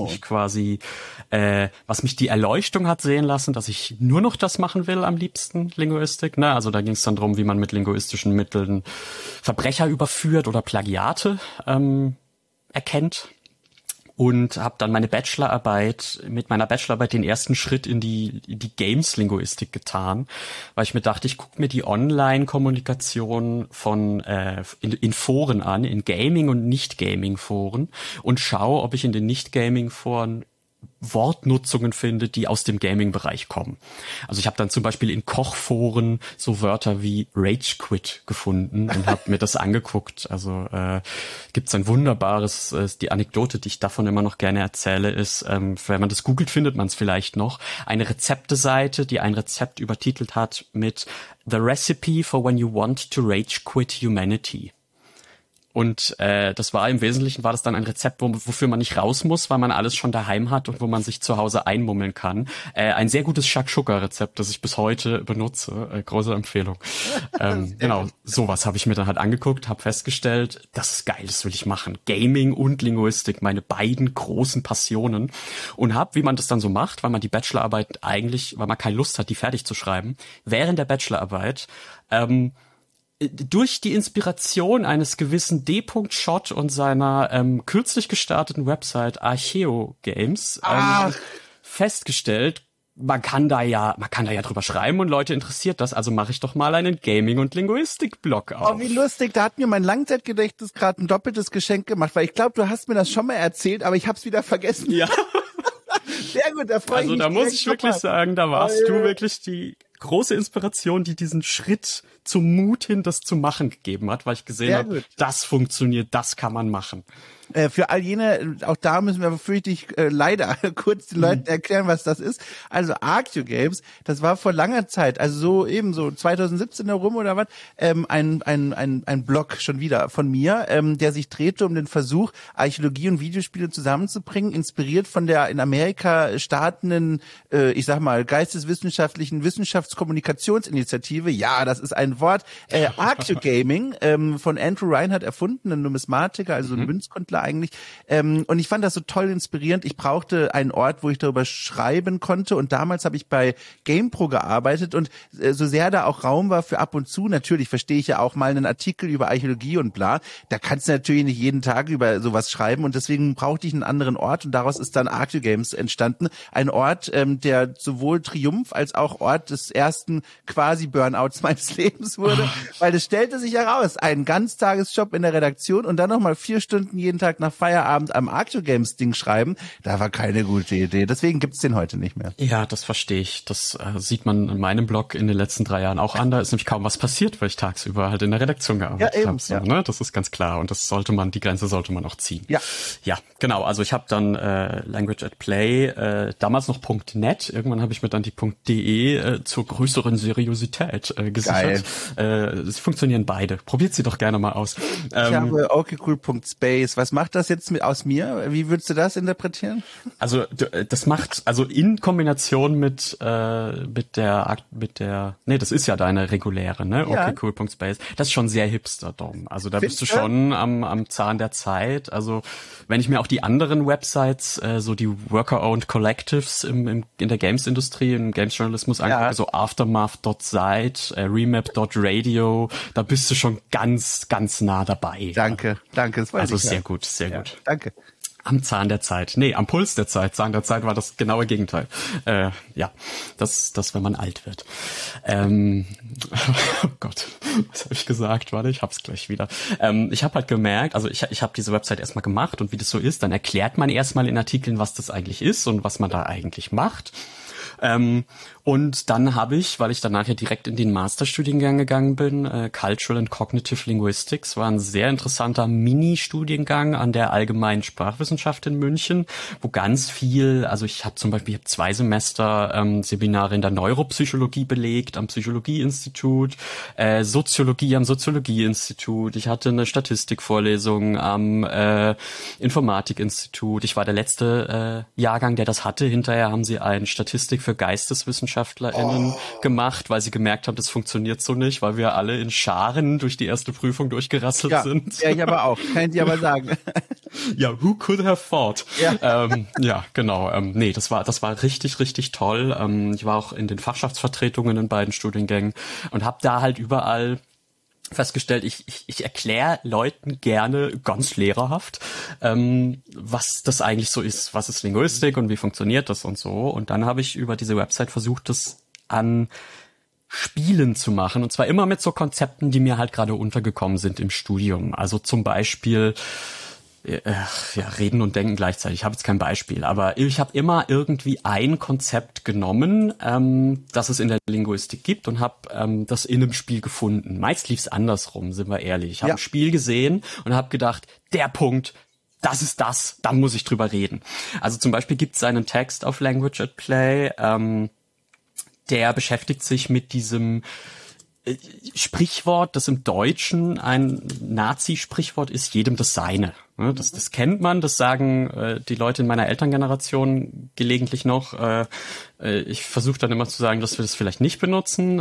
mich die Erleuchtung hat sehen lassen, dass ich nur noch das machen will am liebsten, Linguistik. Also da ging es dann darum, wie man mit linguistischen Mitteln Verbrecher überführt oder Plagiate erkennt. Und habe dann mit meiner Bachelorarbeit den ersten Schritt in die Games-Linguistik getan, weil ich mir dachte, ich gucke mir die Online-Kommunikation in Foren an, in Gaming- und Nicht-Gaming-Foren und schaue, ob ich in den Nicht-Gaming-Foren Wortnutzungen finde, die aus dem Gaming-Bereich kommen. Also ich habe dann zum Beispiel in Kochforen so Wörter wie Rage Quit gefunden und habe mir das angeguckt. Also gibt's ein wunderbares, die Anekdote, die ich davon immer noch gerne erzähle, ist, wenn man das googelt, findet man es vielleicht noch, eine Rezepteseite, die ein Rezept übertitelt hat mit The Recipe for when you want to rage quit humanity. Und das war im Wesentlichen das dann ein Rezept, wofür man nicht raus muss, weil man alles schon daheim hat und wo man sich zu Hause einmummeln kann. Ein sehr gutes Shakshuka-Rezept, das ich bis heute benutze. Große Empfehlung. Genau, sowas habe ich mir dann halt angeguckt, habe festgestellt, das ist geil, das will ich machen. Gaming und Linguistik, meine beiden großen Passionen. Und habe, wie man das dann so macht, weil man die Bachelorarbeit weil man keine Lust hat, die fertig zu schreiben, während der Bachelorarbeit durch die Inspiration eines gewissen D. Schott und seiner kürzlich gestarteten Website Archeo Games festgestellt, man kann da ja drüber schreiben und Leute interessiert das, also mache ich doch mal einen Gaming- und Linguistik-Blog auf. Oh, wie lustig, da hat mir mein Langzeitgedächtnis gerade ein doppeltes Geschenk gemacht, weil ich glaube, du hast mir das schon mal erzählt, aber ich habe es wieder vergessen. Ja. Sehr gut, da freue ich mich. Also da muss ich wirklich sagen, da warst du wirklich die große Inspiration, die diesen Schritt zum Mut hin, das zu machen gegeben hat, weil ich gesehen habe, das funktioniert, das kann man machen. Für all jene, auch da müssen wir fürchtig leider kurz den Leuten erklären, was das ist. Also Arctio Games, das war vor langer Zeit, also so 2017 herum oder was, ein Blog schon wieder von mir, der sich drehte um den Versuch, Archäologie und Videospiele zusammenzubringen, inspiriert von der in Amerika startenden, ich sag mal, geisteswissenschaftlichen Wissenschaftskommunikationsinitiative. Ja, das ist ein Wort. Arctio Gaming, von Andrew Reinhardt erfunden, ein Numismatiker, also ein Münzkundler eigentlich. Und ich fand das so toll inspirierend. Ich brauchte einen Ort, wo ich darüber schreiben konnte. Und damals habe ich bei GamePro gearbeitet. Und so sehr da auch Raum war für ab und zu, natürlich verstehe ich ja auch mal einen Artikel über Archäologie und bla. Da kannst du natürlich nicht jeden Tag über sowas schreiben. Und deswegen brauchte ich einen anderen Ort. Und daraus ist dann Arctio Games entstanden. Ein Ort, der sowohl Triumph als auch Ort des ersten quasi Burnouts meines Lebens wurde. Weil es stellte sich heraus, ein Ganztagesjob in der Redaktion und dann nochmal 4 Stunden jeden Tag nach Feierabend am Arctio Games Ding schreiben, da war keine gute Idee. Deswegen gibt's den heute nicht mehr. Ja, das verstehe ich. Das sieht man in meinem Blog in den letzten 3 Jahren auch an. Da ist nämlich kaum was passiert, weil ich tagsüber halt in der Redaktion gearbeitet habe. So, ne? Das ist ganz klar. Und die Grenze sollte man auch ziehen. Ja, genau. Also ich habe dann Language at Play, damals noch .net. Irgendwann habe ich mir dann die .de zur größeren Seriosität gesichert. Sie funktionieren beide. Probiert sie doch gerne mal aus. Ich habe okcool.space. Was macht das jetzt aus mir? Wie würdest du das interpretieren? Also das macht, also in Kombination mit der, das ist ja deine reguläre, ne? Ja. okcool.space. Das ist schon sehr hipster, Dom. Also da bist du schon am Zahn der Zeit. Also wenn ich mir auch die anderen Websites, so die Worker-Owned Collectives in der Games-Industrie, im Games-Journalismus angucke, so Aftermath.site, Remap.radio, da bist du schon ganz, ganz nah dabei. Danke. Das weiß ich. Sehr gut, sehr gut. Danke. Am Zahn der Zeit. Nee, am Puls der Zeit. Zahn der Zeit war das genaue Gegenteil. Das, wenn man alt wird. Oh Gott, was habe ich gesagt? Warte, ich hab's gleich wieder. Ich habe halt gemerkt, also ich habe diese Website erstmal gemacht und wie das so ist, dann erklärt man erstmal in Artikeln, was das eigentlich ist und was man da eigentlich macht. Und dann habe ich, weil ich dann nachher direkt in den Masterstudiengang gegangen bin, Cultural and Cognitive Linguistics, war ein sehr interessanter Mini-Studiengang an der Allgemeinen Sprachwissenschaft in München, wo ganz viel, also ich habe 2 Semester Seminare in der Neuropsychologie belegt, am Psychologieinstitut, Soziologie am Soziologieinstitut, ich hatte eine Statistikvorlesung am Informatikinstitut, ich war der letzte Jahrgang, der das hatte, hinterher haben sie eine Statistik für GeisteswissenschaftlerInnen gemacht, weil sie gemerkt haben, das funktioniert so nicht, weil wir alle in Scharen durch die erste Prüfung durchgerasselt sind. Ja, ich aber auch, kann ich dir aber sagen. Ja, who could have thought? Ja, genau. Nee, das war richtig, richtig toll. Ich war auch in den Fachschaftsvertretungen in beiden Studiengängen und habe da halt überall festgestellt, ich erkläre Leuten gerne ganz lehrerhaft, was das eigentlich so ist, was ist Linguistik und wie funktioniert das und so. Und dann habe ich über diese Website versucht, das an Spielen zu machen. Und zwar immer mit so Konzepten, die mir halt gerade untergekommen sind im Studium. Also zum Beispiel reden und denken gleichzeitig. Ich habe jetzt kein Beispiel, aber ich habe immer irgendwie ein Konzept genommen, das es in der Linguistik gibt und habe das in einem Spiel gefunden. Meist lief es andersrum, sind wir ehrlich. Ich habe ein Spiel gesehen und habe gedacht, der Punkt, das ist das, da muss ich drüber reden. Also zum Beispiel gibt es einen Text auf Language at Play, der beschäftigt sich mit diesem Sprichwort, das im Deutschen ein Nazi-Sprichwort ist, jedem das Seine. Das kennt man, das sagen die Leute in meiner Elterngeneration gelegentlich noch. Ich versuche dann immer zu sagen, dass wir das vielleicht nicht benutzen,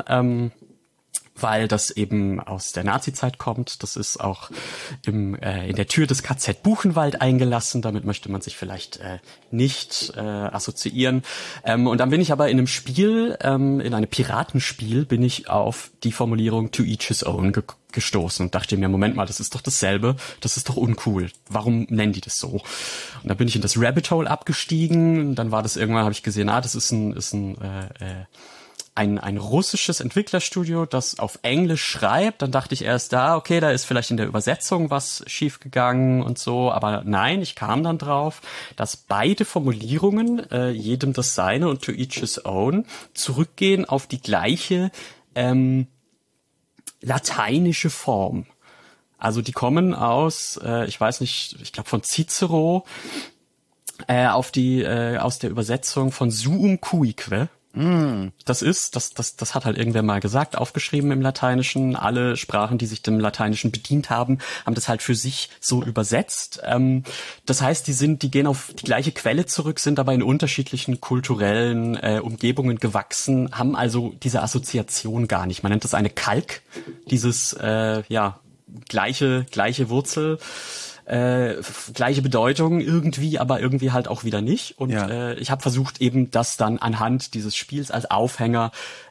weil das eben aus der Nazi-Zeit kommt. Das ist auch in der Tür des KZ Buchenwald eingelassen. Damit möchte man sich vielleicht nicht assoziieren. Und dann bin ich aber in einem Spiel, in einem Piratenspiel, bin ich auf die Formulierung to each his own gestoßen und dachte mir, Moment mal, das ist doch dasselbe, das ist doch uncool. Warum nennen die das so? Und dann bin ich in das Rabbit Hole abgestiegen. Und dann war das irgendwann, habe ich gesehen, das ist ein ein russisches Entwicklerstudio, das auf Englisch schreibt. Dann dachte ich erst okay, da ist vielleicht in der Übersetzung was schiefgegangen und so. Aber nein, ich kam dann drauf, dass beide Formulierungen, jedem das seine und to each his own, zurückgehen auf die gleiche lateinische Form. Also die kommen aus, ich weiß nicht, ich glaube von Cicero, aus der Übersetzung von suum cuique. Das hat halt irgendwer mal gesagt, aufgeschrieben im Lateinischen. Alle Sprachen, die sich dem Lateinischen bedient haben, haben das halt für sich so übersetzt. Das heißt, die gehen auf die gleiche Quelle zurück, sind aber in unterschiedlichen kulturellen Umgebungen gewachsen, haben also diese Assoziation gar nicht. Man nennt das eine Kalk, dieses gleiche Wurzel. Gleiche Bedeutung irgendwie, aber irgendwie halt auch wieder nicht. Und ich habe versucht, eben das dann anhand dieses Spiels als Aufhänger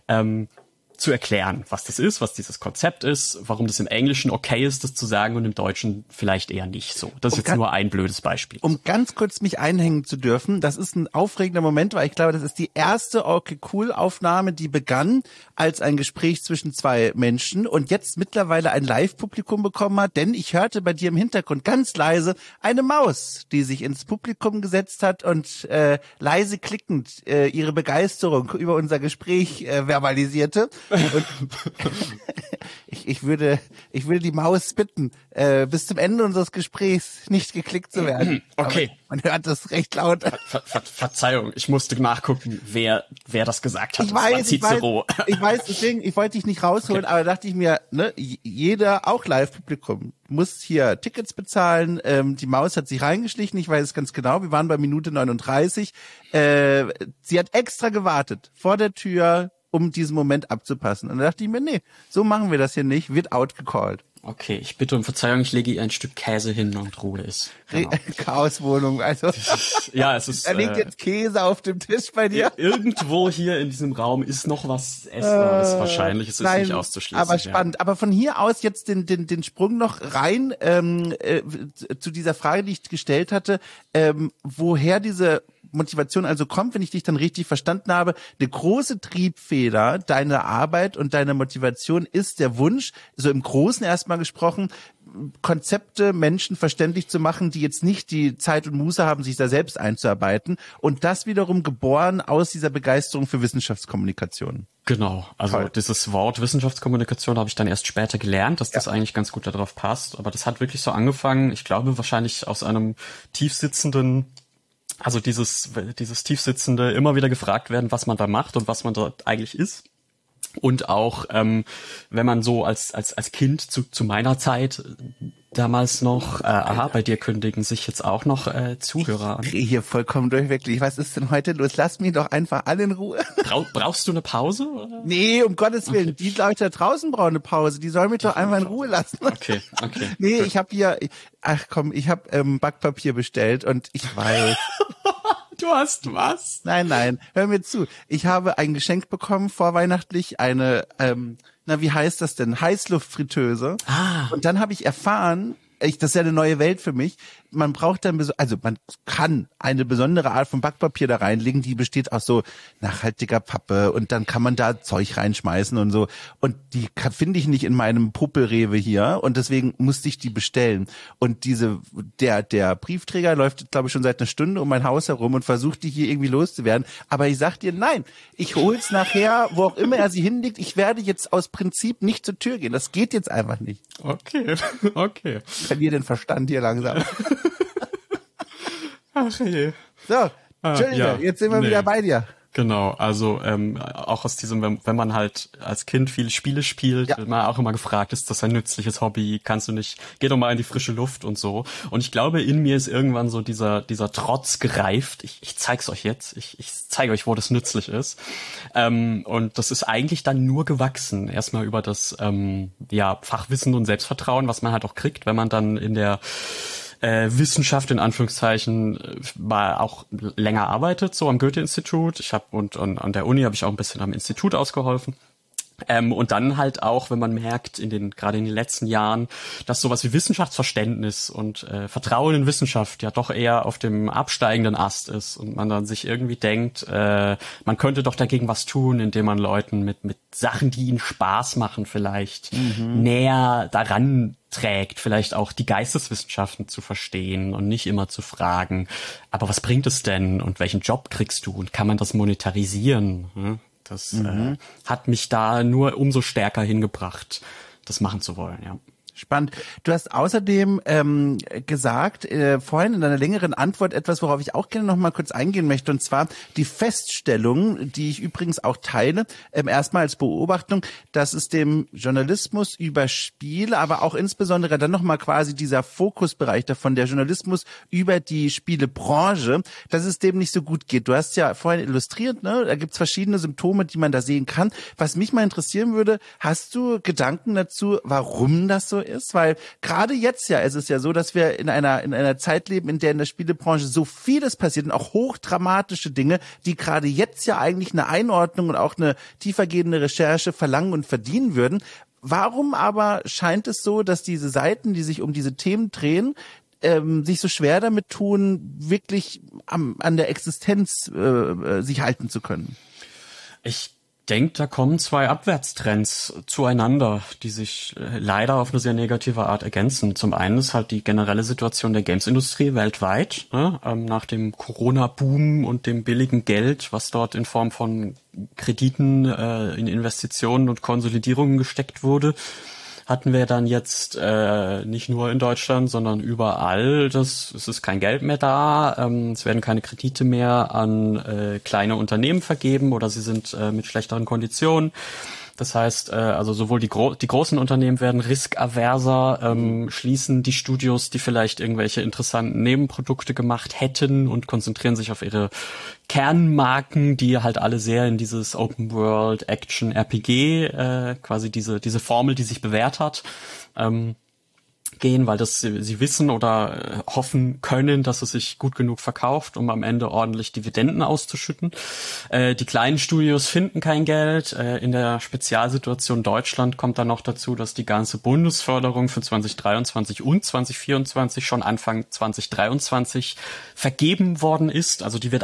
zu erklären, was das ist, was dieses Konzept ist, warum das im Englischen okay ist, das zu sagen und im Deutschen vielleicht eher nicht so. Das ist jetzt nur ein blödes Beispiel. Um ganz kurz mich einhängen zu dürfen, das ist ein aufregender Moment, weil ich glaube, das ist die erste Okay Cool Aufnahme, die begann als ein Gespräch zwischen zwei Menschen und jetzt mittlerweile ein Live-Publikum bekommen hat, denn ich hörte bei dir im Hintergrund ganz leise eine Maus, die sich ins Publikum gesetzt hat und leise klickend ihre Begeisterung über unser Gespräch verbalisierte. Und ich würde die Maus bitten, bis zum Ende unseres Gesprächs nicht geklickt zu werden. Okay. Aber man hört das recht laut. Verzeihung, ich musste nachgucken, wer das gesagt hat. Ich weiß, deswegen, ich wollte dich nicht rausholen, okay. Aber dachte ich mir, ne, jeder, auch Live-Publikum, muss hier Tickets bezahlen. Die Maus hat sich reingeschlichen, ich weiß es ganz genau, wir waren bei Minute 39. Sie hat extra gewartet vor der Tür, um diesen Moment abzupassen. Und da dachte ich mir, nee, so machen wir das hier nicht, wird outgecallt. Okay, ich bitte um Verzeihung, ich lege ihr ein Stück Käse hin und Ruhe ist. Genau. Chaoswohnung, also. Es ist. Da liegt jetzt Käse auf dem Tisch bei dir. Irgendwo hier in diesem Raum ist noch was Essbares wahrscheinlich. Es ist nicht auszuschließen. Aber spannend. Ja. Aber von hier aus jetzt den Sprung noch rein zu dieser Frage, die ich gestellt hatte, woher diese Motivation also kommt, wenn ich dich dann richtig verstanden habe. Eine große Triebfeder deiner Arbeit und deiner Motivation ist der Wunsch, so im Großen erstmal gesprochen, Konzepte Menschen verständlich zu machen, die jetzt nicht die Zeit und Muße haben, sich da selbst einzuarbeiten. Und das wiederum geboren aus dieser Begeisterung für Wissenschaftskommunikation. Genau, also dieses Wort Wissenschaftskommunikation habe ich dann erst später gelernt, dass das eigentlich ganz gut darauf passt. Aber das hat wirklich so angefangen, ich glaube wahrscheinlich aus einem tiefsitzenden, also dieses tiefsitzende, immer wieder gefragt werden, was man da macht und was man dort eigentlich ist. Und auch, wenn man so als Kind zu meiner Zeit damals noch, bei dir kündigen sich jetzt auch noch Zuhörer an. Ich drehe hier vollkommen durch, wirklich. Was ist denn heute los? Lass mich doch einfach alle in Ruhe. Brauchst du eine Pause? Oder? Nee, um Gottes Willen. Okay. Die Leute da draußen brauchen eine Pause. Die sollen mich doch einfach in Ruhe lassen. Okay. Nee, ich habe Backpapier bestellt und ich weiß... Du hast was? Nein, hör mir zu. Ich habe ein Geschenk bekommen vorweihnachtlich, eine, wie heißt das denn? Heißluftfritteuse. Und dann habe ich erfahren, das ist ja eine neue Welt für mich, man braucht dann, man kann eine besondere Art von Backpapier da reinlegen, die besteht aus so nachhaltiger Pappe und dann kann man da Zeug reinschmeißen und so. Und die finde ich nicht in meinem Popelrewe hier und deswegen musste ich die bestellen. Und der Briefträger läuft, glaube ich, schon seit einer Stunde um mein Haus herum und versucht, die hier irgendwie loszuwerden. Aber ich sag dir, nein, ich hol's nachher, wo auch immer er sie hinlegt. Ich werde jetzt aus Prinzip nicht zur Tür gehen. Das geht jetzt einfach nicht. Okay. Ich verliere den Verstand hier langsam. Ach je. So, Entschuldigung, jetzt sind wir wieder bei dir. Genau, also auch aus diesem, wenn man halt als Kind viele Spiele spielt, wird man auch immer gefragt, ist das ein nützliches Hobby, geh doch mal in die frische Luft und so. Und ich glaube, in mir ist irgendwann so dieser Trotz gereift. Ich zeig's euch jetzt, ich zeige euch, wo das nützlich ist. Und das ist eigentlich dann nur gewachsen, erstmal über das Fachwissen und Selbstvertrauen, was man halt auch kriegt, wenn man dann in der Wissenschaft in Anführungszeichen mal auch länger arbeitet, so am Goethe-Institut. Und an der Uni habe ich auch ein bisschen am Institut ausgeholfen. Und dann halt auch, wenn man merkt, gerade in den letzten Jahren, dass sowas wie Wissenschaftsverständnis und Vertrauen in Wissenschaft ja doch eher auf dem absteigenden Ast ist und man dann sich irgendwie denkt, man könnte doch dagegen was tun, indem man Leuten mit Sachen, die ihnen Spaß machen, vielleicht näher daran trägt, vielleicht auch die Geisteswissenschaften zu verstehen und nicht immer zu fragen, aber was bringt es denn und welchen Job kriegst du und kann man das monetarisieren? Hm? Das hat mich da nur umso stärker hingebracht, das machen zu wollen, ja. Spannend. Du hast außerdem gesagt, vorhin in deiner längeren Antwort etwas, worauf ich auch gerne noch mal kurz eingehen möchte, und zwar die Feststellung, die ich übrigens auch teile, erstmal als Beobachtung, dass es dem Journalismus über Spiele, aber auch insbesondere dann noch mal quasi dieser Fokusbereich davon, der Journalismus über die Spielebranche, dass es dem nicht so gut geht. Du hast ja vorhin illustriert, ne? Da gibt's verschiedene Symptome, die man da sehen kann. Was mich mal interessieren würde, hast du Gedanken dazu, warum das so ist, weil gerade jetzt ja ist es ja so, dass wir in einer Zeit leben, in der in der Spielebranche so vieles passiert und auch hochdramatische Dinge, die gerade jetzt ja eigentlich eine Einordnung und auch eine tiefergehende Recherche verlangen und verdienen würden. Warum aber scheint es so, dass diese Seiten, die sich um diese Themen drehen, sich so schwer damit tun, wirklich an der Existenz sich halten zu können? Ich denke, da kommen zwei Abwärtstrends zueinander, die sich leider auf eine sehr negative Art ergänzen. Zum einen ist halt die generelle Situation der Games-Industrie weltweit, ne? Nach dem Corona-Boom und dem billigen Geld, was dort in Form von Krediten in Investitionen und Konsolidierungen gesteckt wurde, hatten wir dann jetzt nicht nur in Deutschland, sondern überall, es ist kein Geld mehr da, es werden keine Kredite mehr an kleine Unternehmen vergeben oder sie sind mit schlechteren Konditionen. Das heißt, also sowohl die großen Unternehmen werden riskaverser, schließen die Studios, die vielleicht irgendwelche interessanten Nebenprodukte gemacht hätten und konzentrieren sich auf ihre Kernmarken, die halt alle sehr in dieses Open World Action RPG, quasi diese Formel, die sich bewährt hat, gehen, weil sie wissen oder hoffen können, dass es sich gut genug verkauft, um am Ende ordentlich Dividenden auszuschütten. Die kleinen Studios finden kein Geld. In der Spezialsituation Deutschland kommt dann noch dazu, dass die ganze Bundesförderung für 2023 und 2024 schon Anfang 2023 vergeben worden ist. Also die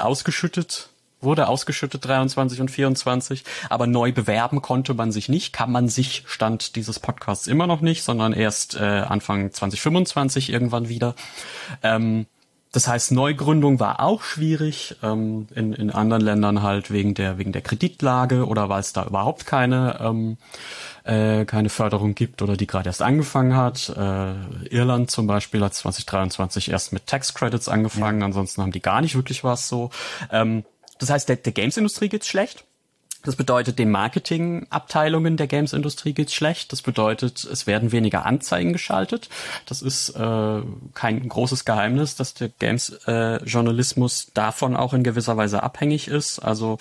wurde ausgeschüttet 23 und 24, aber neu bewerben konnte man sich nicht, kann man sich Stand dieses Podcasts immer noch nicht, sondern erst Anfang 2025 irgendwann wieder. Das heißt, Neugründung war auch schwierig, in anderen Ländern halt wegen der Kreditlage oder weil es da überhaupt keine Förderung gibt oder die gerade erst angefangen hat. Irland zum Beispiel hat 2023 erst mit Tax Credits angefangen, ansonsten haben die gar nicht wirklich was so. Das heißt, der Games-Industrie geht's schlecht. Das bedeutet, den Marketingabteilungen der Games-Industrie geht's schlecht. Das bedeutet, es werden weniger Anzeigen geschaltet. Das ist kein großes Geheimnis, dass der Games-Journalismus davon auch in gewisser Weise abhängig ist. Also,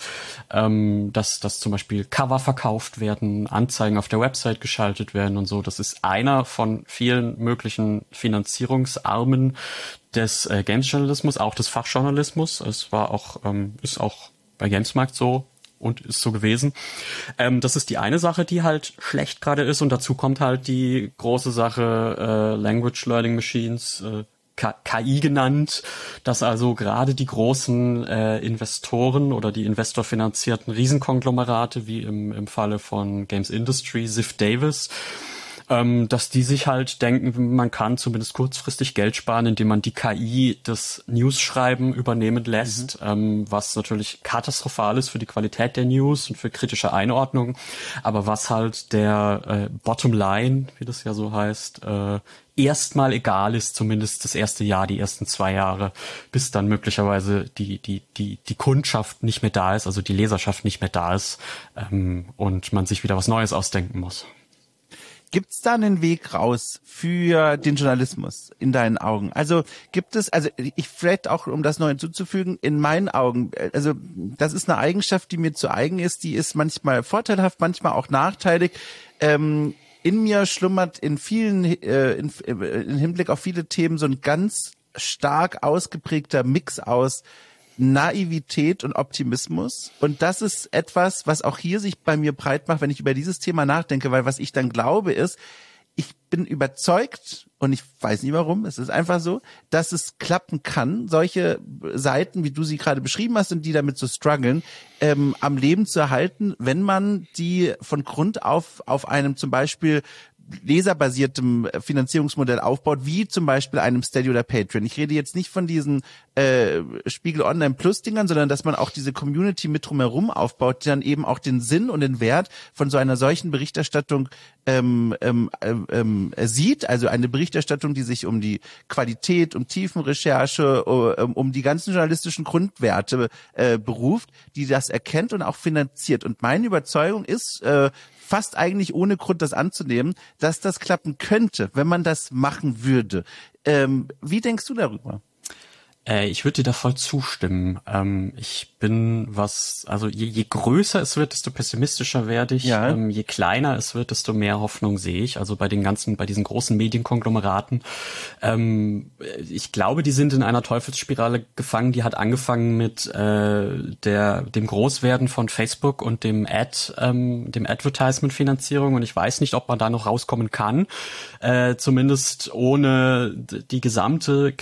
dass zum Beispiel Cover verkauft werden, Anzeigen auf der Website geschaltet werden und so. Das ist einer von vielen möglichen Finanzierungsarmen des Games-Journalismus, auch des Fachjournalismus. Es war auch, ist auch bei Gamesmarkt so und ist so gewesen. Das ist die eine Sache, die halt schlecht gerade ist, und dazu kommt halt die große Sache Language Learning Machines, KI genannt, dass also gerade die großen Investoren oder die investorfinanzierten Riesenkonglomerate, wie im Falle von Games Industry, Ziff Davis, dass die sich halt denken, man kann zumindest kurzfristig Geld sparen, indem man die KI das News-Schreiben übernehmen lässt, was natürlich katastrophal ist für die Qualität der News und für kritische Einordnung, aber was halt der Bottomline, wie das ja so heißt, erstmal egal ist, zumindest das erste Jahr, die ersten 2 Jahre, bis dann möglicherweise die Kundschaft nicht mehr da ist, also die Leserschaft nicht mehr da ist, und man sich wieder was Neues ausdenken muss. Gibt's da einen Weg raus für den Journalismus in deinen Augen? Also gibt es, also ich vielleicht auch, um das noch hinzuzufügen, in meinen Augen, also das ist eine Eigenschaft, die mir zu eigen ist, die ist manchmal vorteilhaft, manchmal auch nachteilig. In mir schlummert in vielen, in Hinblick auf viele Themen so ein ganz stark ausgeprägter Mix aus Naivität und Optimismus. Und das ist etwas, was auch hier sich bei mir breit macht, wenn ich über dieses Thema nachdenke, weil was ich dann glaube ist, ich bin überzeugt, und ich weiß nicht warum, es ist einfach so, dass es klappen kann, solche Seiten, wie du sie gerade beschrieben hast und die damit so strugglen, am Leben zu erhalten, wenn man die von Grund auf einem zum Beispiel leserbasiertem Finanzierungsmodell aufbaut, wie zum Beispiel einem Steady oder Patreon. Ich rede jetzt nicht von diesen Spiegel Online Plus Dingern, sondern dass man auch diese Community mit drumherum aufbaut, die dann eben auch den Sinn und den Wert von so einer solchen Berichterstattung sieht. Also eine Berichterstattung, die sich um die Qualität, um Tiefenrecherche, um die ganzen journalistischen Grundwerte beruft, die das erkennt und auch finanziert. Und meine Überzeugung ist, fast eigentlich ohne Grund das anzunehmen, dass das klappen könnte, wenn man das machen würde. Wie denkst du darüber? Ich würde dir da voll zustimmen. Ich bin also je größer es wird, desto pessimistischer werde ich. Ja. Je kleiner es wird, desto mehr Hoffnung sehe ich. Also bei diesen großen Medienkonglomeraten. Ich glaube, die sind in einer Teufelsspirale gefangen. Die hat angefangen mit dem Großwerden von Facebook und dem Advertisement-Finanzierung. Und ich weiß nicht, ob man da noch rauskommen kann. Zumindest ohne die gesamte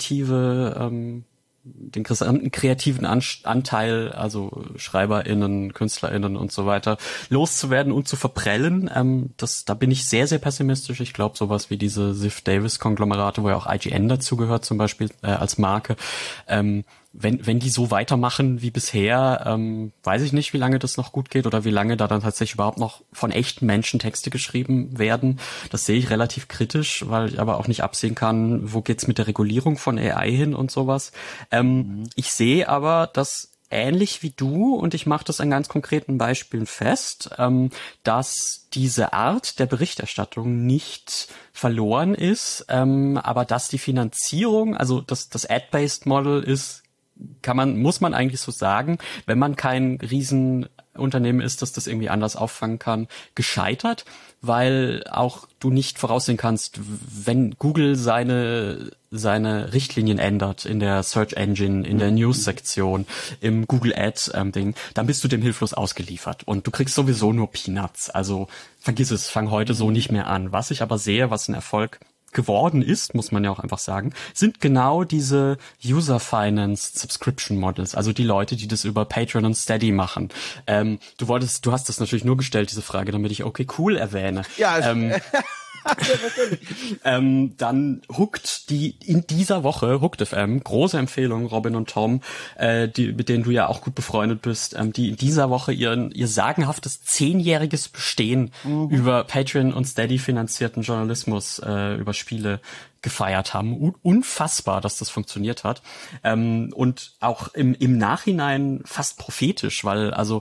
den gesamten kreativen Anteil, also SchreiberInnen, KünstlerInnen und so weiter, loszuwerden und zu verprellen. Da bin ich sehr, sehr pessimistisch. Ich glaube, sowas wie diese Ziff Davis-Konglomerate, wo ja auch IGN dazugehört, zum Beispiel als Marke, wenn die so weitermachen wie bisher, weiß ich nicht, wie lange das noch gut geht oder wie lange da dann tatsächlich überhaupt noch von echten Menschen Texte geschrieben werden. Das sehe ich relativ kritisch, weil ich aber auch nicht absehen kann, wo geht's mit der Regulierung von AI hin und sowas. Ich sehe aber, dass ähnlich wie du, und ich mache das an ganz konkreten Beispielen fest, dass diese Art der Berichterstattung nicht verloren ist, aber dass die Finanzierung, also das Ad-Based Model muss man eigentlich so sagen, wenn man kein Riesenunternehmen ist, dass das irgendwie anders auffangen kann, gescheitert, weil auch du nicht voraussehen kannst, wenn Google seine Richtlinien ändert in der Search Engine, in der News-Sektion, im Google Ads-Ding, dann bist du dem hilflos ausgeliefert und du kriegst sowieso nur Peanuts. Also vergiss es, fang heute so nicht mehr an. Was ich aber sehe, was ein Erfolg geworden ist, muss man ja auch einfach sagen, sind genau diese User-Financed Subscription Models, also die Leute, die das über Patreon und Steady machen. Du hast das natürlich nur gestellt, diese Frage, damit ich okay cool erwähne. Ja, dann Hooked, die in dieser Woche, Hooked FM, große Empfehlung, Robin und Tom, mit denen du ja auch gut befreundet bist, die in dieser Woche ihr sagenhaftes 10-jähriges Bestehen über Patreon und Steady finanzierten Journalismus über Spiele gefeiert haben. Unfassbar, dass das funktioniert hat. Und auch im Nachhinein fast prophetisch, weil also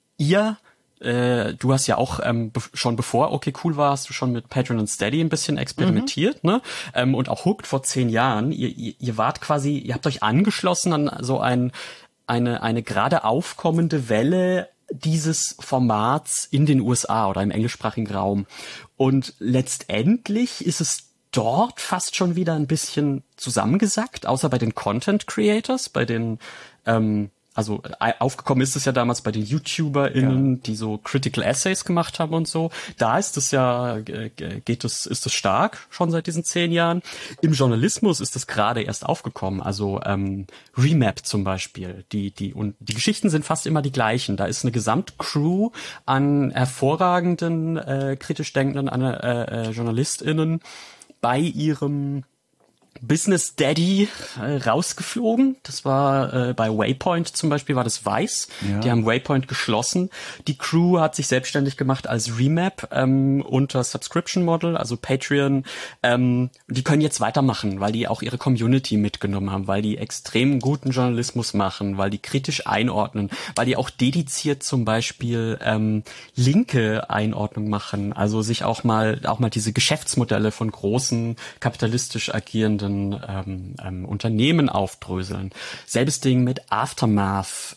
du hast ja auch schon bevor Okay Cool war, hast du schon mit Patreon und Steady ein bisschen experimentiert, ne? Und auch Hooked vor 10 Jahren. Ihr wart quasi, ihr habt euch angeschlossen an so eine gerade aufkommende Welle dieses Formats in den USA oder im englischsprachigen Raum. Und letztendlich ist es dort fast schon wieder ein bisschen zusammengesackt, außer bei den Content Creators, bei den also aufgekommen ist es ja damals bei den YouTuberInnen, die so Critical Essays gemacht haben und so. Da ist es ja, ist es stark, schon seit diesen 10 Jahren. Im Journalismus ist es gerade erst aufgekommen. Also Remap zum Beispiel. Die Geschichten sind fast immer die gleichen. Da ist eine Gesamtcrew an hervorragenden, kritisch denkenden JournalistInnen bei ihrem Business Daddy rausgeflogen. Das war bei Waypoint zum Beispiel, war das Vice. Ja. Die haben Waypoint geschlossen. Die Crew hat sich selbstständig gemacht als Remap unter Subscription Model, also Patreon. Die können jetzt weitermachen, weil die auch ihre Community mitgenommen haben, weil die extrem guten Journalismus machen, weil die kritisch einordnen, weil die auch dediziert zum Beispiel linke Einordnung machen, also sich auch mal diese Geschäftsmodelle von großen kapitalistisch agierenden werden Unternehmen aufdröseln. Selbes Ding mit Aftermath,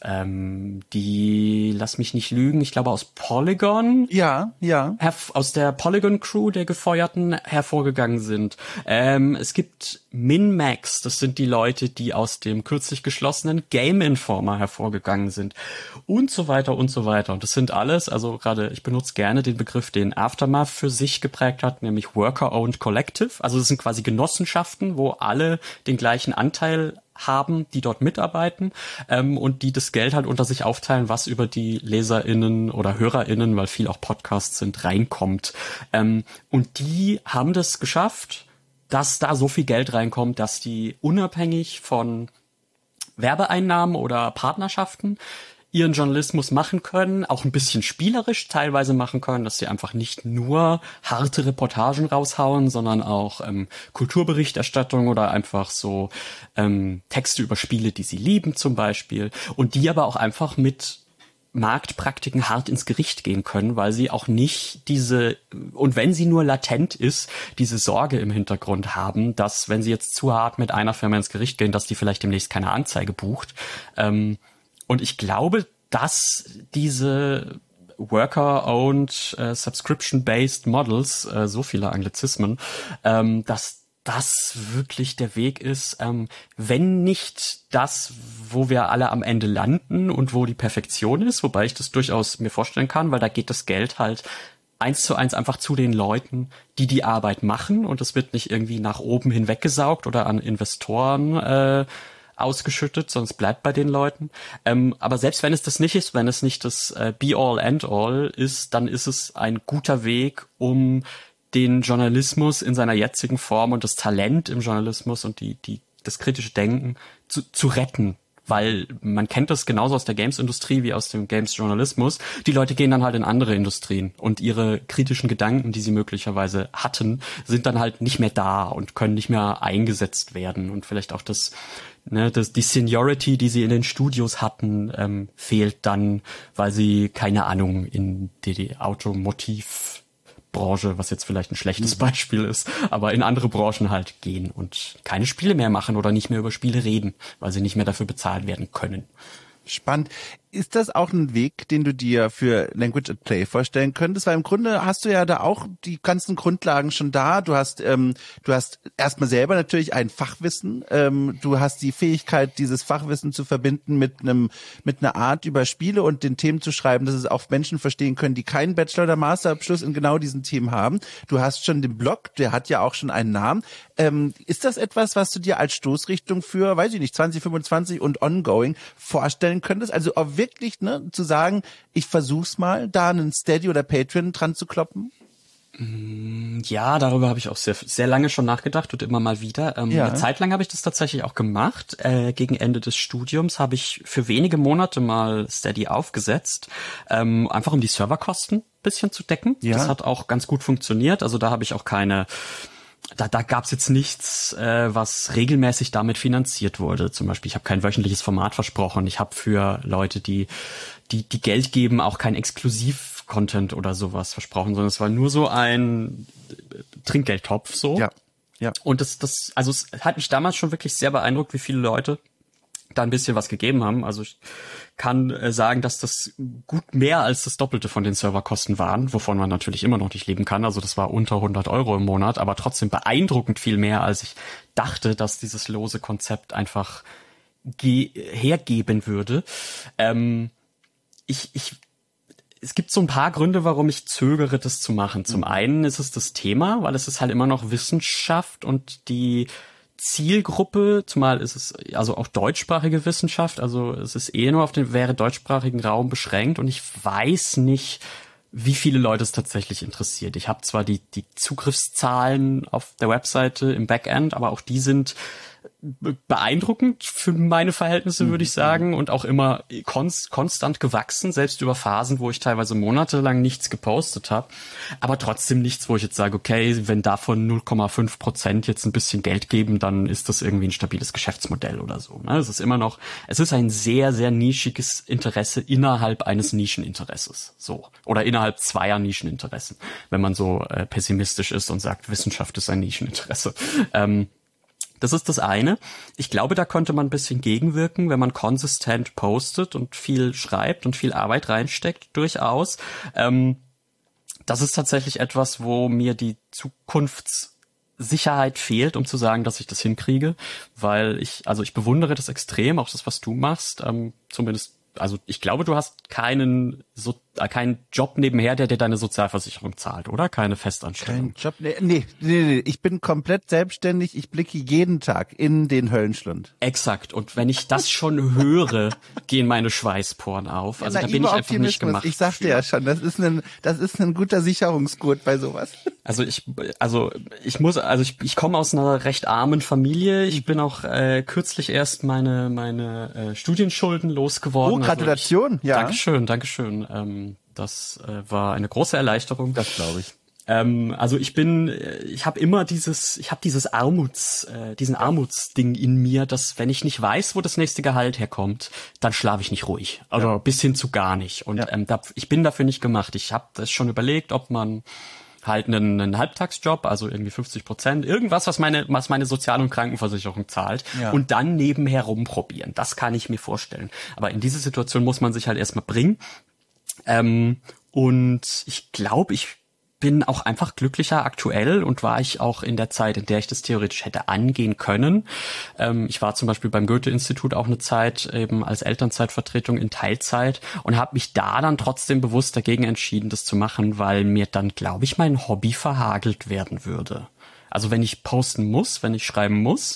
die, lass mich nicht lügen, ich glaube aus Polygon. Ja. Aus der Polygon Crew der Gefeuerten hervorgegangen sind. Es gibt MinMax, das sind die Leute, die aus dem kürzlich geschlossenen Game Informer hervorgegangen sind. Und so weiter und so weiter. Und das sind alles, also gerade, ich benutze gerne den Begriff, den Aftermath für sich geprägt hat, nämlich Worker-Owned Collective. Also das sind quasi Genossenschaften, wo alle den gleichen Anteil haben, die dort mitarbeiten und die das Geld halt unter sich aufteilen, was über die LeserInnen oder HörerInnen, weil viel auch Podcasts sind, reinkommt. Und die haben das geschafft, dass da so viel Geld reinkommt, dass die unabhängig von Werbeeinnahmen oder Partnerschaften ihren Journalismus machen können, auch ein bisschen spielerisch teilweise machen können, dass sie einfach nicht nur harte Reportagen raushauen, sondern auch Kulturberichterstattung oder einfach so Texte über Spiele, die sie lieben zum Beispiel, und die aber auch einfach mit Marktpraktiken hart ins Gericht gehen können, weil sie auch nicht und wenn sie nur latent ist, diese Sorge im Hintergrund haben, dass, wenn sie jetzt zu hart mit einer Firma ins Gericht gehen, dass die vielleicht demnächst keine Anzeige bucht. Und ich glaube, dass diese Worker-owned, Subscription-based Models, so viele Anglizismen, dass das wirklich der Weg ist, wenn nicht das, wo wir alle am Ende landen und wo die Perfektion ist, wobei ich das durchaus mir vorstellen kann, weil da geht das Geld halt 1:1 einfach zu den Leuten, die die Arbeit machen, und es wird nicht irgendwie nach oben hinweggesaugt oder an Investoren ausgeschüttet, sonst bleibt bei den Leuten. Aber selbst wenn es das nicht ist, wenn es nicht das Be-all, End-all ist, dann ist es ein guter Weg, um den Journalismus in seiner jetzigen Form und das Talent im Journalismus und das kritische Denken zu retten. Weil man kennt das genauso aus der Games-Industrie wie aus dem Games-Journalismus. Die Leute gehen dann halt in andere Industrien und ihre kritischen Gedanken, die sie möglicherweise hatten, sind dann halt nicht mehr da und können nicht mehr eingesetzt werden. Und vielleicht auch die Seniority, die sie in den Studios hatten, fehlt dann, weil sie, keine Ahnung, in die Automotivbranche, was jetzt vielleicht ein schlechtes Beispiel ist, aber in andere Branchen halt gehen und keine Spiele mehr machen oder nicht mehr über Spiele reden, weil sie nicht mehr dafür bezahlt werden können. Spannend. Ist das auch ein Weg, den du dir für Language at Play vorstellen könntest? Weil im Grunde hast du ja da auch die ganzen Grundlagen schon da. Du hast erstmal selber natürlich ein Fachwissen. Du hast die Fähigkeit, dieses Fachwissen zu verbinden mit einer Art über Spiele und den Themen zu schreiben, dass es auch Menschen verstehen können, die keinen Bachelor- oder Masterabschluss in genau diesen Themen haben. Du hast schon den Blog, der hat ja auch schon einen Namen. Ist das etwas, was du dir als Stoßrichtung für, weiß ich nicht, 2025 und ongoing vorstellen könntest? Also auch wirklich, zu sagen, ich versuch's mal, da einen Steady oder Patreon dran zu kloppen? Ja, darüber habe ich auch sehr, sehr lange schon nachgedacht und immer mal wieder. Eine Zeit lang habe ich das tatsächlich auch gemacht. Gegen Ende des Studiums habe ich für wenige Monate mal Steady aufgesetzt, einfach um die Serverkosten ein bisschen zu decken. Ja. Das hat auch ganz gut funktioniert. Also da habe ich auch da gab's jetzt nichts, was regelmäßig damit finanziert wurde. Zum Beispiel, ich habe kein wöchentliches Format versprochen. Ich habe für Leute, die Geld geben, auch kein Exklusiv-Content oder sowas versprochen, sondern es war nur so ein Trinkgeldtopf so. Ja. Und also es hat mich damals schon wirklich sehr beeindruckt, wie viele Leute da ein bisschen was gegeben haben. Also ich kann sagen, dass das gut mehr als das Doppelte von den Serverkosten waren, wovon man natürlich immer noch nicht leben kann. Also das war unter 100 € im Monat, aber trotzdem beeindruckend viel mehr, als ich dachte, dass dieses lose Konzept einfach hergeben würde. Es gibt so ein paar Gründe, warum ich zögere, das zu machen. Zum einen ist es das Thema, weil es ist halt immer noch Wissenschaft und die Zielgruppe, zumal ist es also auch deutschsprachige Wissenschaft, also es ist nur auf den deutschsprachigen Raum beschränkt, und ich weiß nicht, wie viele Leute es tatsächlich interessiert. Ich habe zwar die Zugriffszahlen auf der Webseite im Backend, aber auch die sind beeindruckend für meine Verhältnisse, würde ich sagen, und auch immer konstant gewachsen, selbst über Phasen, wo ich teilweise monatelang nichts gepostet habe, aber trotzdem nichts, wo ich jetzt sage, okay, wenn davon 0,5% jetzt ein bisschen Geld geben, dann ist das irgendwie ein stabiles Geschäftsmodell oder so. Es ist ein sehr, sehr nischiges Interesse innerhalb eines Nischeninteresses, so, oder innerhalb zweier Nischeninteressen, wenn man so pessimistisch ist und sagt, Wissenschaft ist ein Nischeninteresse. Das ist das eine. Ich glaube, da könnte man ein bisschen gegenwirken, wenn man konsistent postet und viel schreibt und viel Arbeit reinsteckt, durchaus. Das ist tatsächlich etwas, wo mir die Zukunftssicherheit fehlt, um zu sagen, dass ich das hinkriege, weil ich bewundere das extrem, auch das, was du machst, zumindest. Also ich glaube, du hast keinen Job nebenher, der dir deine Sozialversicherung zahlt, oder? Keine Festanstellung. Kein Job? Nee. Ich bin komplett selbstständig. Ich blicke jeden Tag in den Höllenschlund. Exakt. Und wenn ich das schon höre, gehen meine Schweißporen auf. Also da bin ich einfach nicht gemacht. Ich sagte ja schon, das ist ein guter Sicherungsgurt bei sowas. Ich komme aus einer recht armen Familie. Ich bin auch kürzlich erst meine Studienschulden losgeworden. Oh, Gratulation, ja. Dankeschön. Das war eine große Erleichterung. Das glaube ich. Ich habe immer diesen Armutsding in mir, dass wenn ich nicht weiß, wo das nächste Gehalt herkommt, dann schlafe ich nicht ruhig. Also bis hin zu gar nicht. Und ich bin dafür nicht gemacht. Ich habe das schon überlegt, ob man halt einen Halbtagsjob, also irgendwie 50%, irgendwas, was meine Sozial- und Krankenversicherung zahlt, und dann nebenher rumprobieren. Das kann ich mir vorstellen. Aber in diese Situation muss man sich halt erstmal bringen. Und ich glaube, ich bin auch einfach glücklicher aktuell und war ich auch in der Zeit, in der ich das theoretisch hätte angehen können. Ich war zum Beispiel beim Goethe-Institut auch eine Zeit eben als Elternzeitvertretung in Teilzeit und habe mich da dann trotzdem bewusst dagegen entschieden, das zu machen, weil mir dann, glaube ich, mein Hobby verhagelt werden würde. Also wenn ich posten muss, wenn ich schreiben muss,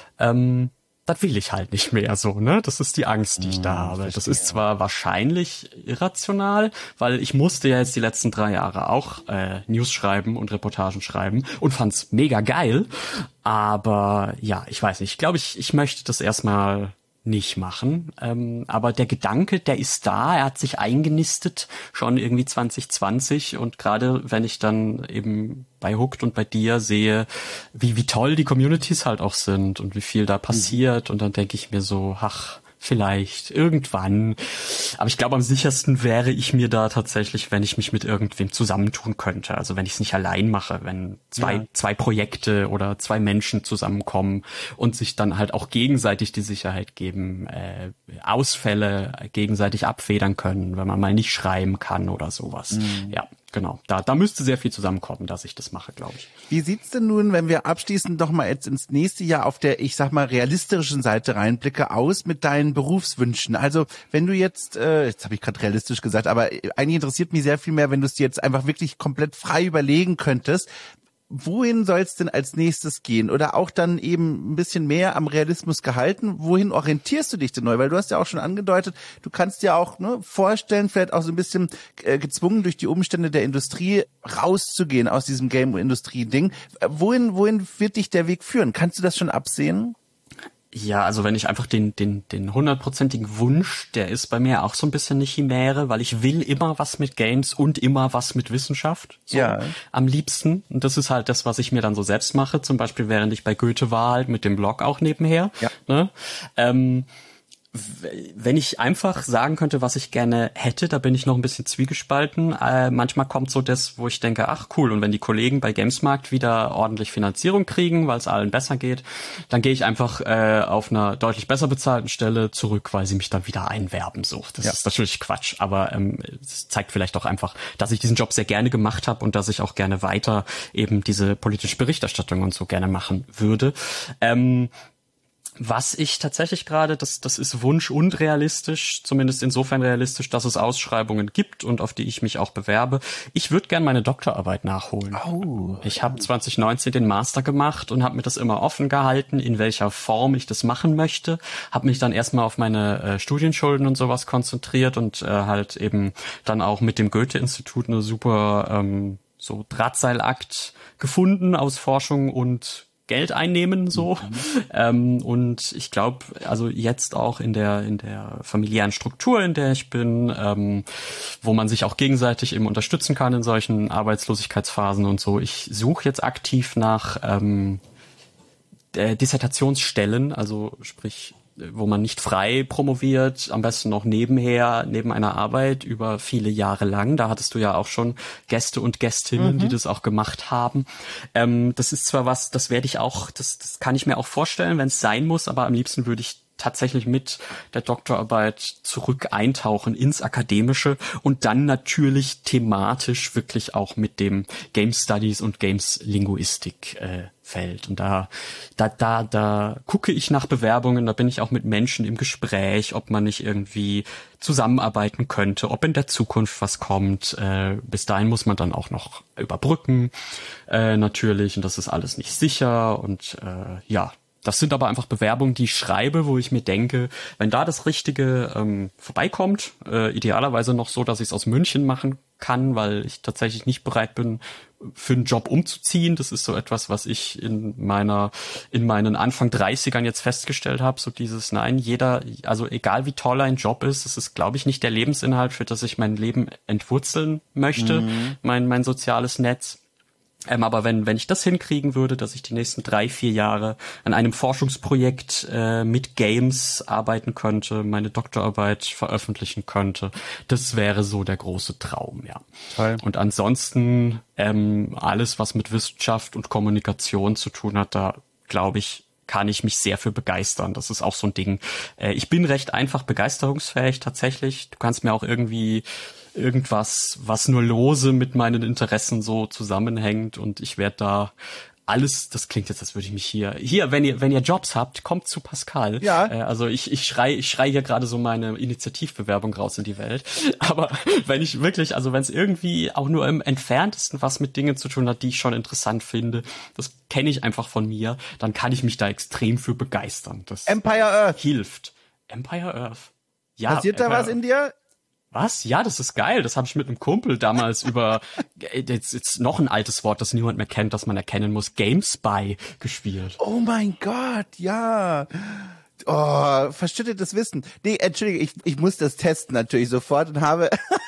das will ich halt nicht mehr so, ne? Das ist die Angst, die ich da habe. Das ist zwar wahrscheinlich irrational, weil ich musste ja jetzt die letzten 3 Jahre auch News schreiben und Reportagen schreiben und fand's mega geil, aber ja, ich weiß nicht. Ich glaube, ich möchte das erstmal nicht machen, aber der Gedanke, der ist da, er hat sich eingenistet, schon irgendwie 2020, und gerade wenn ich dann eben bei Hooked und bei dir sehe, wie toll die Communities halt auch sind und wie viel da passiert, und dann denke ich mir so, ach, vielleicht irgendwann. Aber ich glaube, am sichersten wäre ich mir da tatsächlich, wenn ich mich mit irgendwem zusammentun könnte. Also wenn ich es nicht allein mache, wenn zwei Projekte oder 2 Menschen zusammenkommen und sich dann halt auch gegenseitig die Sicherheit geben, Ausfälle gegenseitig abfedern können, wenn man mal nicht schreiben kann oder sowas. Ja, genau. Da müsste sehr viel zusammenkommen, dass ich das mache, glaube ich. Wie sieht's denn nun, wenn wir abschließend doch mal jetzt ins nächste Jahr auf der, ich sag mal, realistischen Seite reinblicke, aus mit deinen Berufswünschen? Also wenn du jetzt habe ich gerade realistisch gesagt, aber eigentlich interessiert mich sehr viel mehr, wenn du es dir jetzt einfach wirklich komplett frei überlegen könntest, wohin soll es denn als nächstes gehen? Oder auch dann eben ein bisschen mehr am Realismus gehalten. Wohin orientierst du dich denn neu? Weil du hast ja auch schon angedeutet, du kannst dir auch vorstellen, vielleicht auch so ein bisschen gezwungen durch die Umstände der Industrie rauszugehen aus diesem Game-Industrie-Ding. Wohin wird dich der Weg führen? Kannst du das schon absehen? Ja, also wenn ich einfach den 100%igen Wunsch, der ist bei mir auch so ein bisschen eine Chimäre, weil ich will immer was mit Games und immer was mit Wissenschaft. So, am liebsten. Und das ist halt das, was ich mir dann so selbst mache. Zum Beispiel, während ich bei Goethe war, halt mit dem Blog auch nebenher. Ja. Ne? Wenn ich einfach sagen könnte, was ich gerne hätte, da bin ich noch ein bisschen zwiegespalten. Manchmal kommt so das, wo ich denke, ach cool, und wenn die Kollegen bei Gamesmarkt wieder ordentlich Finanzierung kriegen, weil es allen besser geht, dann gehe ich einfach auf einer deutlich besser bezahlten Stelle zurück, weil sie mich dann wieder einwerben. So, das ist natürlich Quatsch, aber es zeigt vielleicht auch einfach, dass ich diesen Job sehr gerne gemacht habe und dass ich auch gerne weiter eben diese politische Berichterstattung und so gerne machen würde. Was ich tatsächlich gerade, das ist Wunsch und realistisch, zumindest insofern realistisch, dass es Ausschreibungen gibt und auf die ich mich auch bewerbe. Ich würde gern meine Doktorarbeit nachholen. Oh. Ich habe 2019 den Master gemacht und habe mir das immer offen gehalten, in welcher Form ich das machen möchte. Habe mich dann erstmal auf meine Studienschulden und sowas konzentriert und halt eben dann auch mit dem Goethe-Institut eine super so Drahtseilakt gefunden aus Forschung und Geld einnehmen, so. Und ich glaube, also jetzt auch in der familiären Struktur, in der ich bin, wo man sich auch gegenseitig eben unterstützen kann in solchen Arbeitslosigkeitsphasen und so. Ich suche jetzt aktiv nach Dissertationsstellen, also sprich wo man nicht frei promoviert, am besten noch nebenher, neben einer Arbeit über viele Jahre lang. Da hattest du ja auch schon Gäste und Gästinnen, die das auch gemacht haben. Das ist zwar was, das werde ich auch, das kann ich mir auch vorstellen, wenn es sein muss, aber am liebsten würde ich tatsächlich mit der Doktorarbeit zurück eintauchen ins Akademische und dann natürlich thematisch wirklich auch mit dem Game Studies und Games Linguistik Feld. Und da gucke ich nach Bewerbungen, da bin ich auch mit Menschen im Gespräch, ob man nicht irgendwie zusammenarbeiten könnte, ob in der Zukunft was kommt. Bis dahin muss man dann auch noch überbrücken, natürlich, und das ist alles nicht sicher und ja. Das sind aber einfach Bewerbungen, die ich schreibe, wo ich mir denke, wenn da das Richtige vorbeikommt, idealerweise noch so, dass ich es aus München machen kann, weil ich tatsächlich nicht bereit bin, für einen Job umzuziehen. Das ist so etwas, was ich in meinen Anfang 30ern jetzt festgestellt habe, so dieses, nein, also egal wie toll ein Job ist, es ist, glaube ich, nicht der Lebensinhalt, für das ich mein Leben entwurzeln möchte, mein soziales Netz. Aber wenn ich das hinkriegen würde, dass ich die nächsten 3-4 Jahre an einem Forschungsprojekt mit Games arbeiten könnte, meine Doktorarbeit veröffentlichen könnte, das wäre so der große Traum, ja. Toll. Und ansonsten alles, was mit Wissenschaft und Kommunikation zu tun hat, da glaube ich, kann ich mich sehr für begeistern. Das ist auch so ein Ding. Ich bin recht einfach begeisterungsfähig tatsächlich. Du kannst mir auch irgendwie irgendwas, was nur lose mit meinen Interessen so zusammenhängt, und ich werde da alles, das klingt jetzt, als würde ich mich hier, wenn ihr Jobs habt, kommt zu Pascal. Ja. Also ich schrei hier gerade so meine Initiativbewerbung raus in die Welt. Aber wenn ich wirklich, also wenn es irgendwie auch nur im Entferntesten was mit Dingen zu tun hat, die ich schon interessant finde, das kenne ich einfach von mir, dann kann ich mich da extrem für begeistern. Das Empire Earth hilft. Empire Earth. Ja. Passiert da was in dir? Was? Ja, das ist geil. Das habe ich mit einem Kumpel damals über, jetzt noch ein altes Wort, das niemand mehr kennt, das man erkennen muss, GameSpy gespielt. Oh mein Gott, ja. Oh, verschüttetes Wissen. Nee, entschuldige, ich muss das testen natürlich sofort und habe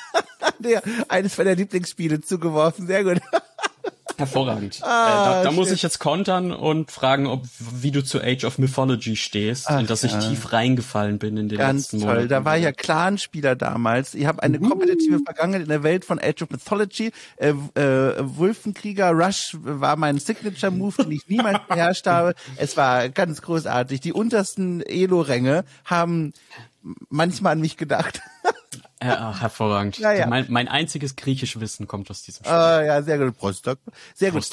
eines meiner Lieblingsspiele zugeworfen. Sehr gut. Hervorragend. Da muss ich jetzt kontern und fragen, wie du zu Age of Mythology stehst, in das ich tief reingefallen bin in den letzten Monaten. Ganz toll. Da war ich ja Clanspieler damals. Ich habe eine kompetitive Vergangenheit in der Welt von Age of Mythology. Wulfenkrieger Rush war mein Signature-Move, den ich niemals beherrscht habe. Es war ganz großartig. Die untersten Elo-Ränge haben manchmal an mich gedacht. Ja, hervorragend. Ja. Mein einziges griechisch Wissen kommt aus diesem Spiel. Ja, sehr gut. Prost, sehr gut.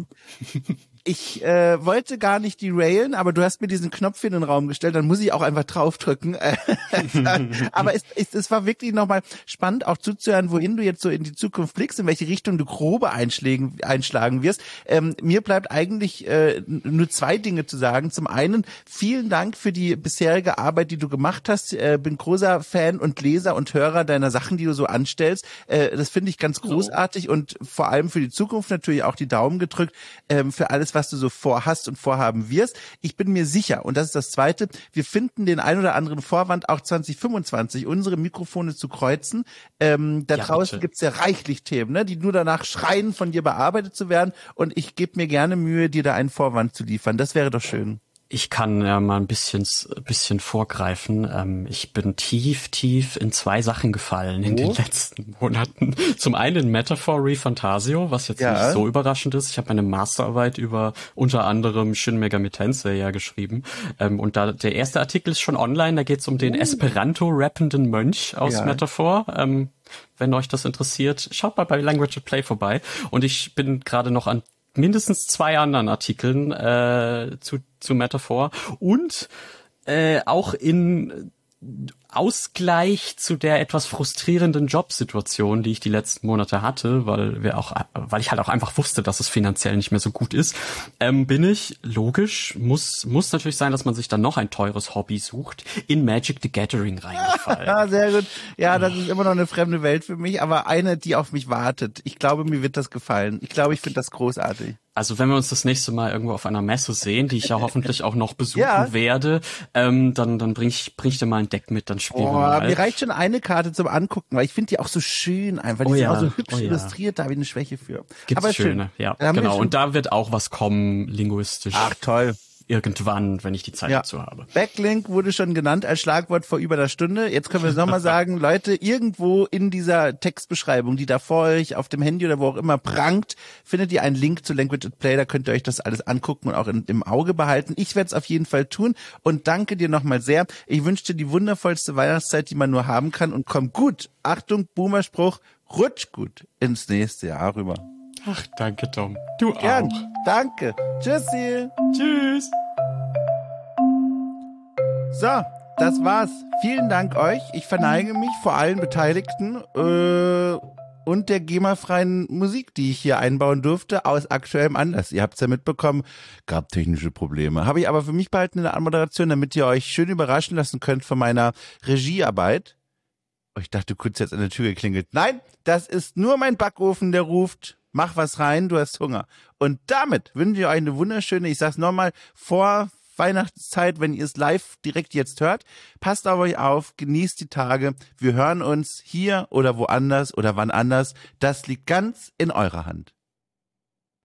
Ich wollte gar nicht derailen, aber du hast mir diesen Knopf in den Raum gestellt, dann muss ich auch einfach draufdrücken. Aber es war wirklich nochmal spannend, auch zuzuhören, wohin du jetzt so in die Zukunft blickst, in welche Richtung du grobe einschlagen wirst. Mir bleibt eigentlich nur 2 Dinge zu sagen. Zum einen, vielen Dank für die bisherige Arbeit, die du gemacht hast. Bin großer Fan und Leser und Hörer deiner Sachen, die du so anstellst. Das finde ich ganz großartig und vor allem für die Zukunft natürlich auch die Daumen gedrückt für alles, was du so vorhast und vorhaben wirst. Ich bin mir sicher, und das ist das Zweite, wir finden den ein oder anderen Vorwand, auch 2025 unsere Mikrofone zu kreuzen. Draußen gibt's ja reichlich Themen, ne, die nur danach schreien, von dir bearbeitet zu werden, und ich gebe mir gerne Mühe, dir da einen Vorwand zu liefern. Das wäre doch schön. Ich kann ja mal ein bisschen vorgreifen. Ich bin tief in 2 Sachen gefallen in den letzten Monaten. Zum einen in Metaphor ReFantasio, was jetzt nicht so überraschend ist. Ich habe eine Masterarbeit über unter anderem Shin Megami Tensei ja geschrieben. Und da der erste Artikel ist schon online. Da geht es um den Esperanto-rappenden Mönch aus Metaphor. Wenn euch das interessiert, schaut mal bei Language at Play vorbei. Und ich bin gerade noch an mindestens 2 anderen Artikeln zu Metaphor und auch in Ausgleich zu der etwas frustrierenden Jobsituation, die ich die letzten Monate hatte, weil ich halt auch einfach wusste, dass es finanziell nicht mehr so gut ist, bin ich, logisch, muss natürlich sein, dass man sich dann noch ein teures Hobby sucht, in Magic the Gathering reingefallen. Ja, sehr gut. Ja, das ist immer noch eine fremde Welt für mich, aber eine, die auf mich wartet. Ich glaube, mir wird das gefallen. Ich glaube, ich finde das großartig. Also wenn wir uns das nächste Mal irgendwo auf einer Messe sehen, die ich ja hoffentlich auch noch besuchen werde, dann bring ich dir mal ein Deck mit, dann spielen wir mal. Mir reicht schon eine Karte zum Angucken, weil ich finde die auch so schön einfach. Die sind auch so hübsch illustriert, da habe ich eine Schwäche für. Gibt's aber schöne, ja, genau. Und da wird auch was kommen, linguistisch. Ach, toll. irgendwann, wenn ich die Zeit dazu habe. Backlink wurde schon genannt als Schlagwort vor über einer Stunde. Jetzt können wir es nochmal sagen. Leute, irgendwo in dieser Textbeschreibung, die da vor euch auf dem Handy oder wo auch immer prangt, findet ihr einen Link zu Language at Play. Da könnt ihr euch das alles angucken und auch im Auge behalten. Ich werde es auf jeden Fall tun und danke dir nochmal sehr. Ich wünsche dir die wundervollste Weihnachtszeit, die man nur haben kann und komm gut, Achtung, Boomer-Spruch, rutsch gut ins nächste Jahr rüber. Ach, danke, Tom. Du Gern. auch. Danke. Tschüssi. Tschüss. So, das war's. Vielen Dank euch. Ich verneige mich vor allen Beteiligten und der GEMA-freien Musik, die ich hier einbauen durfte, aus aktuellem Anlass. Ihr habt's ja mitbekommen, gab technische Probleme. Habe ich aber für mich behalten in der Anmoderation, damit ihr euch schön überraschen lassen könnt von meiner Regiearbeit. Oh, ich dachte, du kurz jetzt an der Tür geklingelt. Nein, das ist nur mein Backofen, der ruft. Mach was rein, du hast Hunger. Und damit wünsche ich euch eine wunderschöne, ich sag's nochmal, vor Weihnachtszeit, wenn ihr es live direkt jetzt hört. Passt auf euch auf, genießt die Tage. Wir hören uns hier oder woanders oder wann anders. Das liegt ganz in eurer Hand.